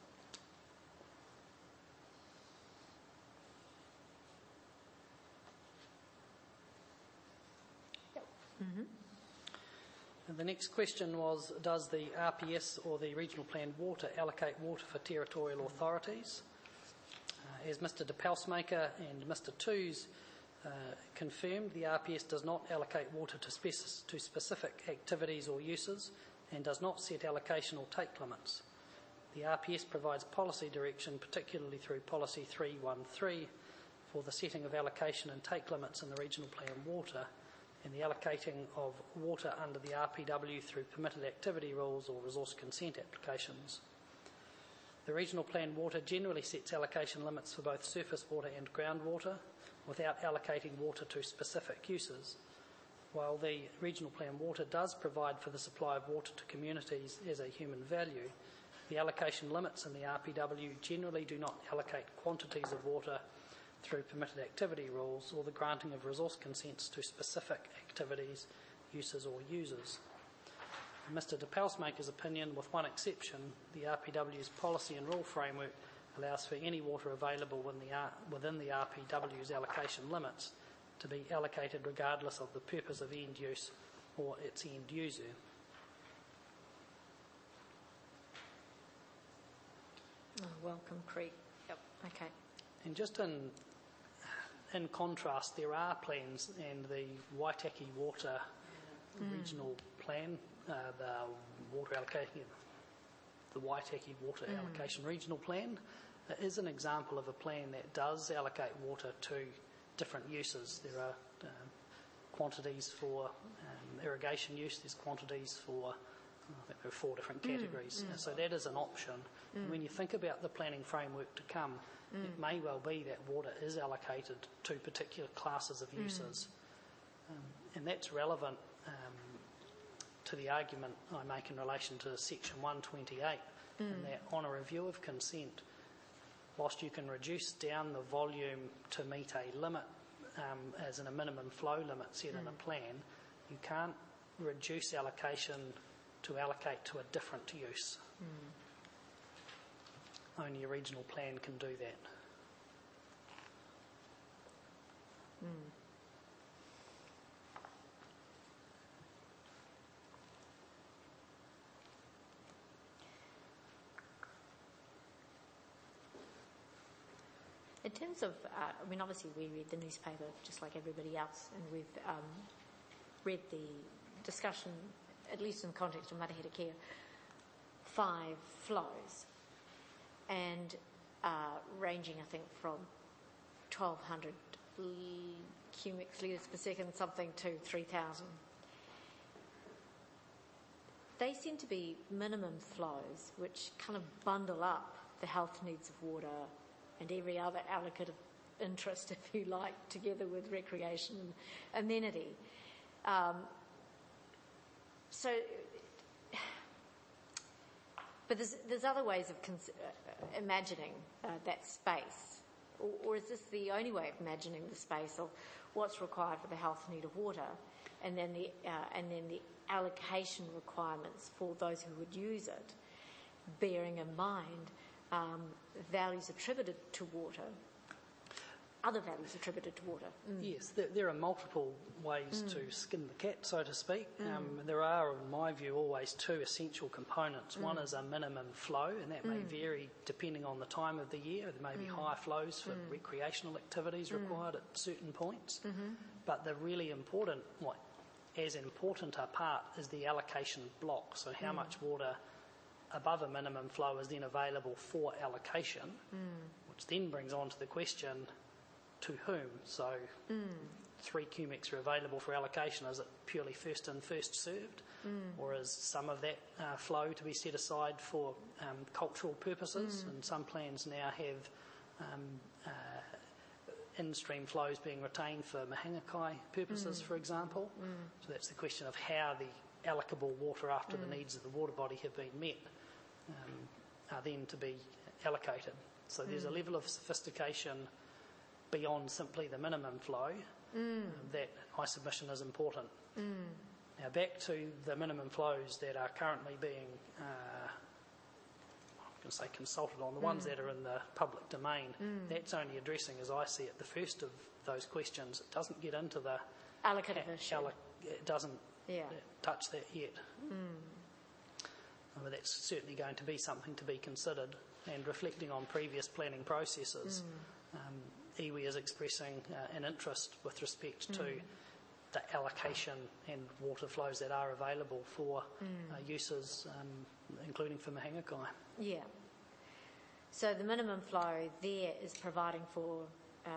[SPEAKER 1] Yep. Mm-hmm.
[SPEAKER 2] And the next question was, does the R P S or the Regional Planned Water allocate water for territorial authorities? Uh, as Mister De Pelsmaker and Mister Toos uh, confirmed, the R P S does not allocate water to, spec- to specific activities or uses and does not set allocation or take limits. The R P S provides policy direction, particularly through Policy three one three, for the setting of allocation and take limits in the Regional Plan Water, and the allocating of water under the R P W through permitted activity rules or resource consent applications. The Regional Plan Water generally sets allocation limits for both surface water and groundwater without allocating water to specific uses. While the Regional Plan Water does provide for the supply of water to communities as a human value, the allocation limits in the R P W generally do not allocate quantities of water through permitted activity rules or the granting of resource consents to specific activities, uses or users. In Mister De Pelsmaker's opinion, with one exception, the R P W's policy and rule framework allows for any water available within the, R- within the R P W's allocation limits to be allocated regardless of the purpose of end use or its end user.
[SPEAKER 1] Oh, Welcome Creek. Yep. Okay.
[SPEAKER 2] And just in in contrast, there are plans, and the Waitaki Water mm. Regional Plan, uh, the water allocation, the Waitaki Water mm. Allocation Regional Plan, uh, is an example of a plan that does allocate water to different uses. There are uh, quantities for um, irrigation use. There's quantities for, I think there are four different categories. Mm. Mm. So that is an option. Mm. When you think about the planning framework to come, mm. it may well be that water is allocated to particular classes of uses. Mm. Um, and that's relevant um, to the argument I make in relation to Section one twenty-eight, mm. and that on a review of consent, whilst you can reduce down the volume to meet a limit um, as in a minimum flow limit set mm. in a plan, you can't reduce allocation to allocate to a different use. Mm. Only a regional plan can do that.
[SPEAKER 1] Mm. In terms of, uh, I mean, obviously we read the newspaper just like everybody else, and we've um, read the discussion, at least in the context of Mataheta Care. five flows, and uh, ranging, I think, from twelve hundred l- cubic litres per second, something to three thousand. They seem to be minimum flows, which kind of bundle up the health needs of water and every other allocative interest, if you like, together with recreation and amenity. Um, so, but there's, there's other ways of cons- uh, imagining uh, that space, or, or is this the only way of imagining the space of what's required for the health need of water, and then the uh, and then the allocation requirements for those who would use it, bearing in mind um, values attributed to water, other values attributed to water. Mm.
[SPEAKER 2] Yes, there, there are multiple ways
[SPEAKER 1] Mm.
[SPEAKER 2] to skin the cat, so to speak.
[SPEAKER 1] Mm.
[SPEAKER 2] Um, there are, in my view, always two essential components.
[SPEAKER 1] Mm.
[SPEAKER 2] One is a minimum flow, and that may
[SPEAKER 1] Mm.
[SPEAKER 2] vary depending on the time of the year. There may be
[SPEAKER 1] Mm.
[SPEAKER 2] higher flows for
[SPEAKER 1] Mm.
[SPEAKER 2] recreational activities
[SPEAKER 1] Mm.
[SPEAKER 2] required at certain points.
[SPEAKER 1] Mm-hmm.
[SPEAKER 2] But the really important, what, as important a part is the allocation block. So how
[SPEAKER 1] Mm.
[SPEAKER 2] much water above a minimum flow is then available for allocation,
[SPEAKER 1] Mm.
[SPEAKER 2] which then brings on to the question, to whom? So
[SPEAKER 1] Mm.
[SPEAKER 2] three cubics are available for allocation. Is it purely first in, first served?
[SPEAKER 1] Mm.
[SPEAKER 2] Or is some of that uh, flow to be set aside for um, cultural purposes?
[SPEAKER 1] Mm.
[SPEAKER 2] And some plans now have um, uh, in-stream flows being retained for mahangakai purposes,
[SPEAKER 1] Mm.
[SPEAKER 2] for example.
[SPEAKER 1] Mm.
[SPEAKER 2] So that's the question of how the allocable water after
[SPEAKER 1] Mm.
[SPEAKER 2] the needs of the water body have been met um, are then to be allocated. So there's a
[SPEAKER 1] Mm.
[SPEAKER 2] level of sophistication beyond simply the minimum flow
[SPEAKER 1] Mm.
[SPEAKER 2] um, that my submission is important.
[SPEAKER 1] Mm.
[SPEAKER 2] Now back to the minimum flows that are currently being, uh, I'm going to say consulted on, the ones
[SPEAKER 1] Mm.
[SPEAKER 2] that are in the public domain.
[SPEAKER 1] Mm.
[SPEAKER 2] That's only addressing, as I see it, the first of those questions. It doesn't get into the
[SPEAKER 1] Allocative
[SPEAKER 2] a-
[SPEAKER 1] issue.
[SPEAKER 2] alloc- it doesn't
[SPEAKER 1] Yeah.
[SPEAKER 2] uh, touch that yet.
[SPEAKER 1] Mm.
[SPEAKER 2] Uh, But that's certainly going to be something to be considered, and reflecting on previous planning processes.
[SPEAKER 1] Mm.
[SPEAKER 2] Um, iwi is expressing uh, an interest with respect to
[SPEAKER 1] Mm.
[SPEAKER 2] the allocation and water flows that are available for
[SPEAKER 1] Mm.
[SPEAKER 2] uh, uses, um, including for mahangakai.
[SPEAKER 1] Yeah. So the minimum flow there is providing for uh,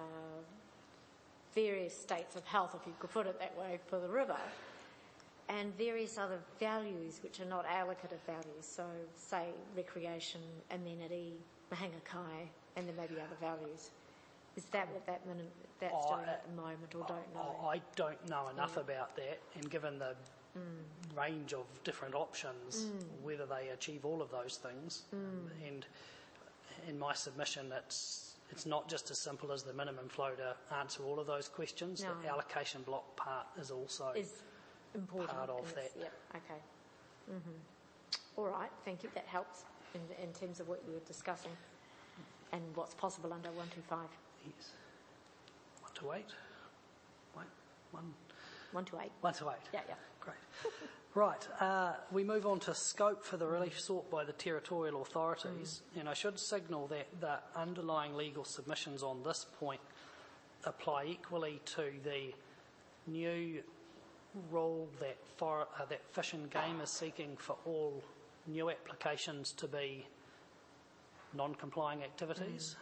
[SPEAKER 1] various states of health, if you could put it that way, for the river, and various other values which are not allocative values. So, say, recreation, amenity, mahangakai, and there may be other values. Is that what that minimum that's
[SPEAKER 2] Oh,
[SPEAKER 1] doing
[SPEAKER 2] uh,
[SPEAKER 1] at the moment, or don't know?
[SPEAKER 2] I I don't know enough
[SPEAKER 1] Yeah.
[SPEAKER 2] about that, and given the
[SPEAKER 1] Mm.
[SPEAKER 2] range of different options,
[SPEAKER 1] Mm.
[SPEAKER 2] whether they achieve all of those things. Um,
[SPEAKER 1] Mm.
[SPEAKER 2] and in my submission, it's it's not just as simple as the minimum flow to answer all of those questions.
[SPEAKER 1] No.
[SPEAKER 2] The allocation block part is also
[SPEAKER 1] Is important.
[SPEAKER 2] part of
[SPEAKER 1] and
[SPEAKER 2] that.
[SPEAKER 1] it's- Yep. Okay. hmm All right. Thank you. That helps in, in terms of what you were discussing and what's possible under one two five.
[SPEAKER 2] Yes. One to eight. Wait, one,
[SPEAKER 1] One to eight.
[SPEAKER 2] one to eight.
[SPEAKER 1] Yeah. Yeah.
[SPEAKER 2] Great. Right, uh, we move on to scope for the relief sought by the territorial authorities, and I should signal that the underlying legal submissions on this point apply equally to the new rule that, for, uh, that Fish and Game is seeking for all new applications to be non-complying activities,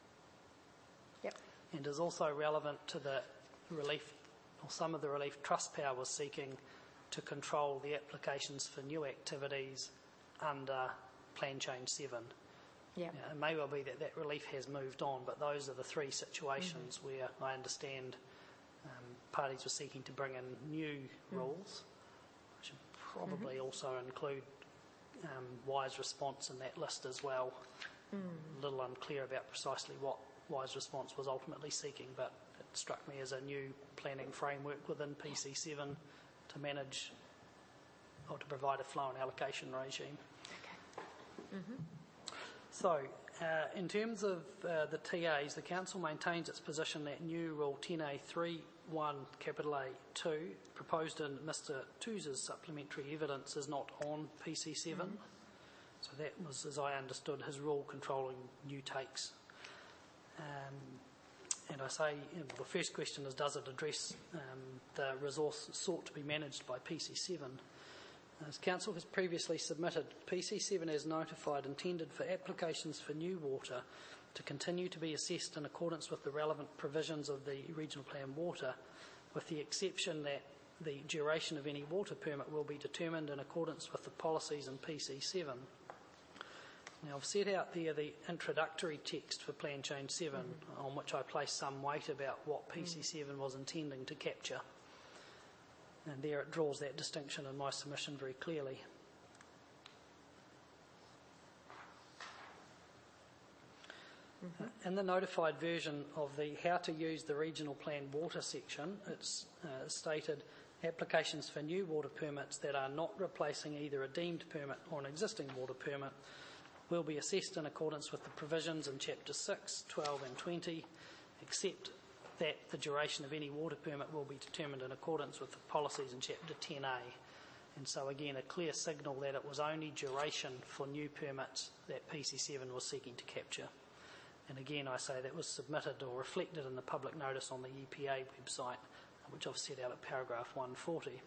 [SPEAKER 1] Yep.
[SPEAKER 2] and is also relevant to the relief, or some of the relief Trustpower was seeking to control the applications for new activities under Plan Change seven.
[SPEAKER 1] Yep.
[SPEAKER 2] Now, it may well be that that relief has moved on, but those are the three situations mm-hmm. where I understand um, parties were seeking to bring in new mm. rules. I should probably mm-hmm. also include um, Wise Response in that list as well.
[SPEAKER 1] Mm.
[SPEAKER 2] A little unclear about precisely what Wise Response was ultimately seeking, but it struck me as a new planning framework within P C seven to manage or to provide a flow and allocation regime.
[SPEAKER 1] Okay. Mm-hmm.
[SPEAKER 2] So, uh, in terms of uh, the T As, the Council maintains its position that new Rule ten A three one capital A two, proposed in Mr Tooze's supplementary evidence, is not on P C seven. Mm-hmm. So that was, as I understood, his rule controlling new takes. Um, and I say, you know, the first question is, does it address um, the resource sought to be managed by P C seven? As Council has previously submitted, P C seven as notified intended for applications for new water to continue to be assessed in accordance with the relevant provisions of the Regional Plan Water, with the exception that the duration of any water permit will be determined in accordance with the policies in P C seven. Now, I've set out there the introductory text for Plan Change seven, mm-hmm. on which I placed some weight about what P C seven was intending to capture. And there it draws that distinction in my submission very clearly. Mm-hmm. Uh, in the notified version of the How to Use the Regional Plan Water section, it's uh, stated applications for new water permits that are not replacing either a deemed permit or an existing water permit will be assessed in accordance with the provisions in Chapter six, twelve and twenty, except that the duration of any water permit will be determined in accordance with the policies in Chapter ten A. And so again, a clear signal that it was only duration for new permits that P C seven was seeking to capture. And again, I say that was submitted or reflected in the public notice on the E P A website, which I've set out at paragraph one forty.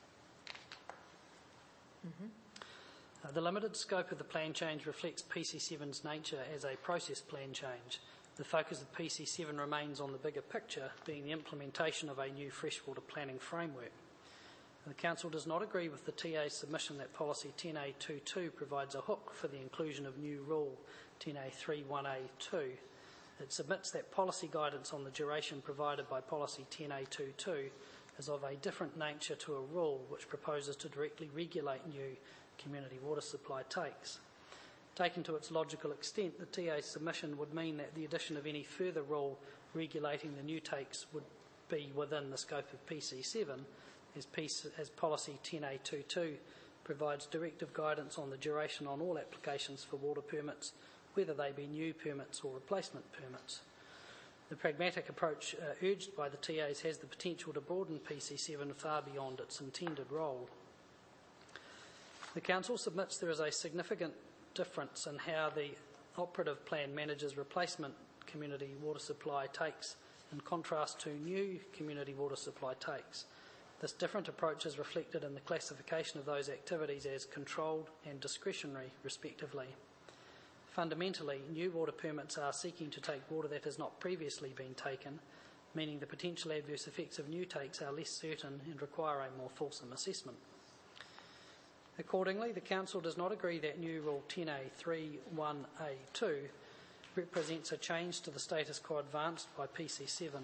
[SPEAKER 2] Mm-hmm. Uh, the limited scope of the plan change reflects P C seven's nature as a process plan change. The focus of P C seven remains on the bigger picture, being the implementation of a new freshwater planning framework. The Council does not agree with the T A's submission that Policy ten A twenty-two provides a hook for the inclusion of new Rule ten A thirty-one A two. It submits that policy guidance on the duration provided by Policy ten A twenty-two is of a different nature to a rule which proposes to directly regulate new community water supply takes. Taken to its logical extent, the T A's submission would mean that the addition of any further rule regulating the new takes would be within the scope of P C seven, as, P C, as Policy ten A twenty-two provides directive guidance on the duration on all applications for water permits, whether they be new permits or replacement permits. The pragmatic approach uh, urged by the T As has the potential to broaden P C seven far beyond its intended role. The Council submits there is a significant difference in how the operative plan manages replacement community water supply takes in contrast to new community water supply takes. This different approach is reflected in the classification of those activities as controlled and discretionary, respectively. Fundamentally, new water permits are seeking to take water that has not previously been taken, meaning the potential adverse effects of new takes are less certain and require a more fulsome assessment. Accordingly, the Council does not agree that new Rule ten A thirty-one A two represents a change to the status quo advanced by P C seven.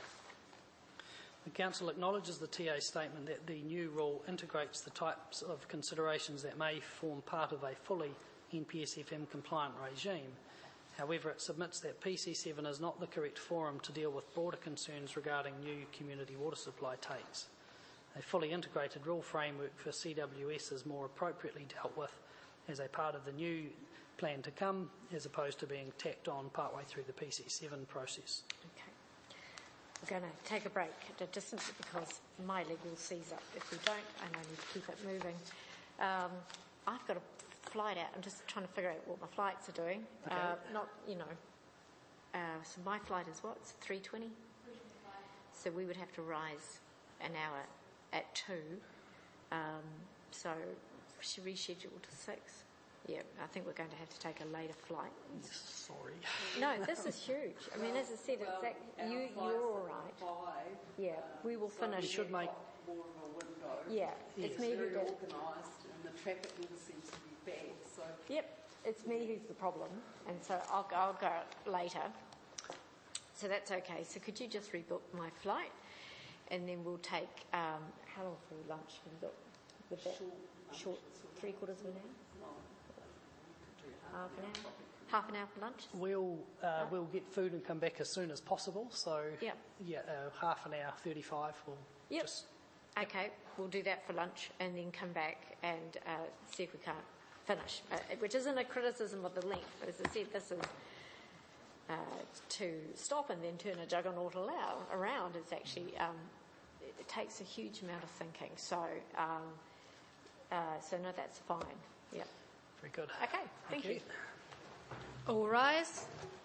[SPEAKER 2] The Council acknowledges the T A's statement that the new rule integrates the types of considerations that may form part of a fully N P S F M compliant regime. However, it submits that P C seven is not the correct forum to deal with broader concerns regarding new community water supply takes. A fully integrated rule framework for C W S is more appropriately dealt with as a part of the new plan to come, as opposed to being tacked on partway through the P C seven process.
[SPEAKER 1] Okay. We're going to take a break at a distance because my leg will seize up if we don't, and I need to keep it moving. Um, I've got a flight out. I'm just trying to figure out what my flights are doing.
[SPEAKER 2] Okay.
[SPEAKER 1] Uh, not, you know. Uh, so my flight is what? It's three twenty? So we would have to rise an hour at two. Um, so should we schedule to six? Yeah, I think we're going to have to take a later flight.
[SPEAKER 2] Sorry.
[SPEAKER 1] No, this is huge. I mean, as I said,
[SPEAKER 3] well,
[SPEAKER 1] it's like,
[SPEAKER 3] our
[SPEAKER 1] you,
[SPEAKER 3] flights
[SPEAKER 1] you're
[SPEAKER 3] are
[SPEAKER 1] all right.
[SPEAKER 3] at five,
[SPEAKER 1] Yeah, we will
[SPEAKER 3] so
[SPEAKER 1] finish.
[SPEAKER 2] We should make-
[SPEAKER 3] more of a window.
[SPEAKER 1] Yeah,
[SPEAKER 2] Yes.
[SPEAKER 1] it's me who
[SPEAKER 3] Very
[SPEAKER 1] did.
[SPEAKER 3] organised, and the traffic all seems to be bad. So
[SPEAKER 1] Yep, it's me who's the problem, and so I'll, I'll go later. So that's okay. So could you just rebook my flight, and then we'll take um, how long for lunch? Have you got with that
[SPEAKER 3] short,
[SPEAKER 1] short three quarters of an hour,
[SPEAKER 3] no, we could do
[SPEAKER 1] half an hour, half an hour for lunch.
[SPEAKER 2] We'll uh, we'll get food and come back as soon as possible. So
[SPEAKER 1] Yep.
[SPEAKER 2] yeah, uh, half an hour, thirty-five. We'll
[SPEAKER 1] Yep.
[SPEAKER 2] just
[SPEAKER 1] Okay, we'll do that for lunch and then come back and uh, see if we can't finish, uh, which isn't a criticism of the length. As I said, this is uh, to stop and then turn a juggernaut allow, around. It's actually, um, it, it takes a huge amount of thinking. So, um, uh, so no, that's fine. Yeah.
[SPEAKER 2] very good.
[SPEAKER 1] Okay, thank,
[SPEAKER 2] you.
[SPEAKER 1] you. All rise.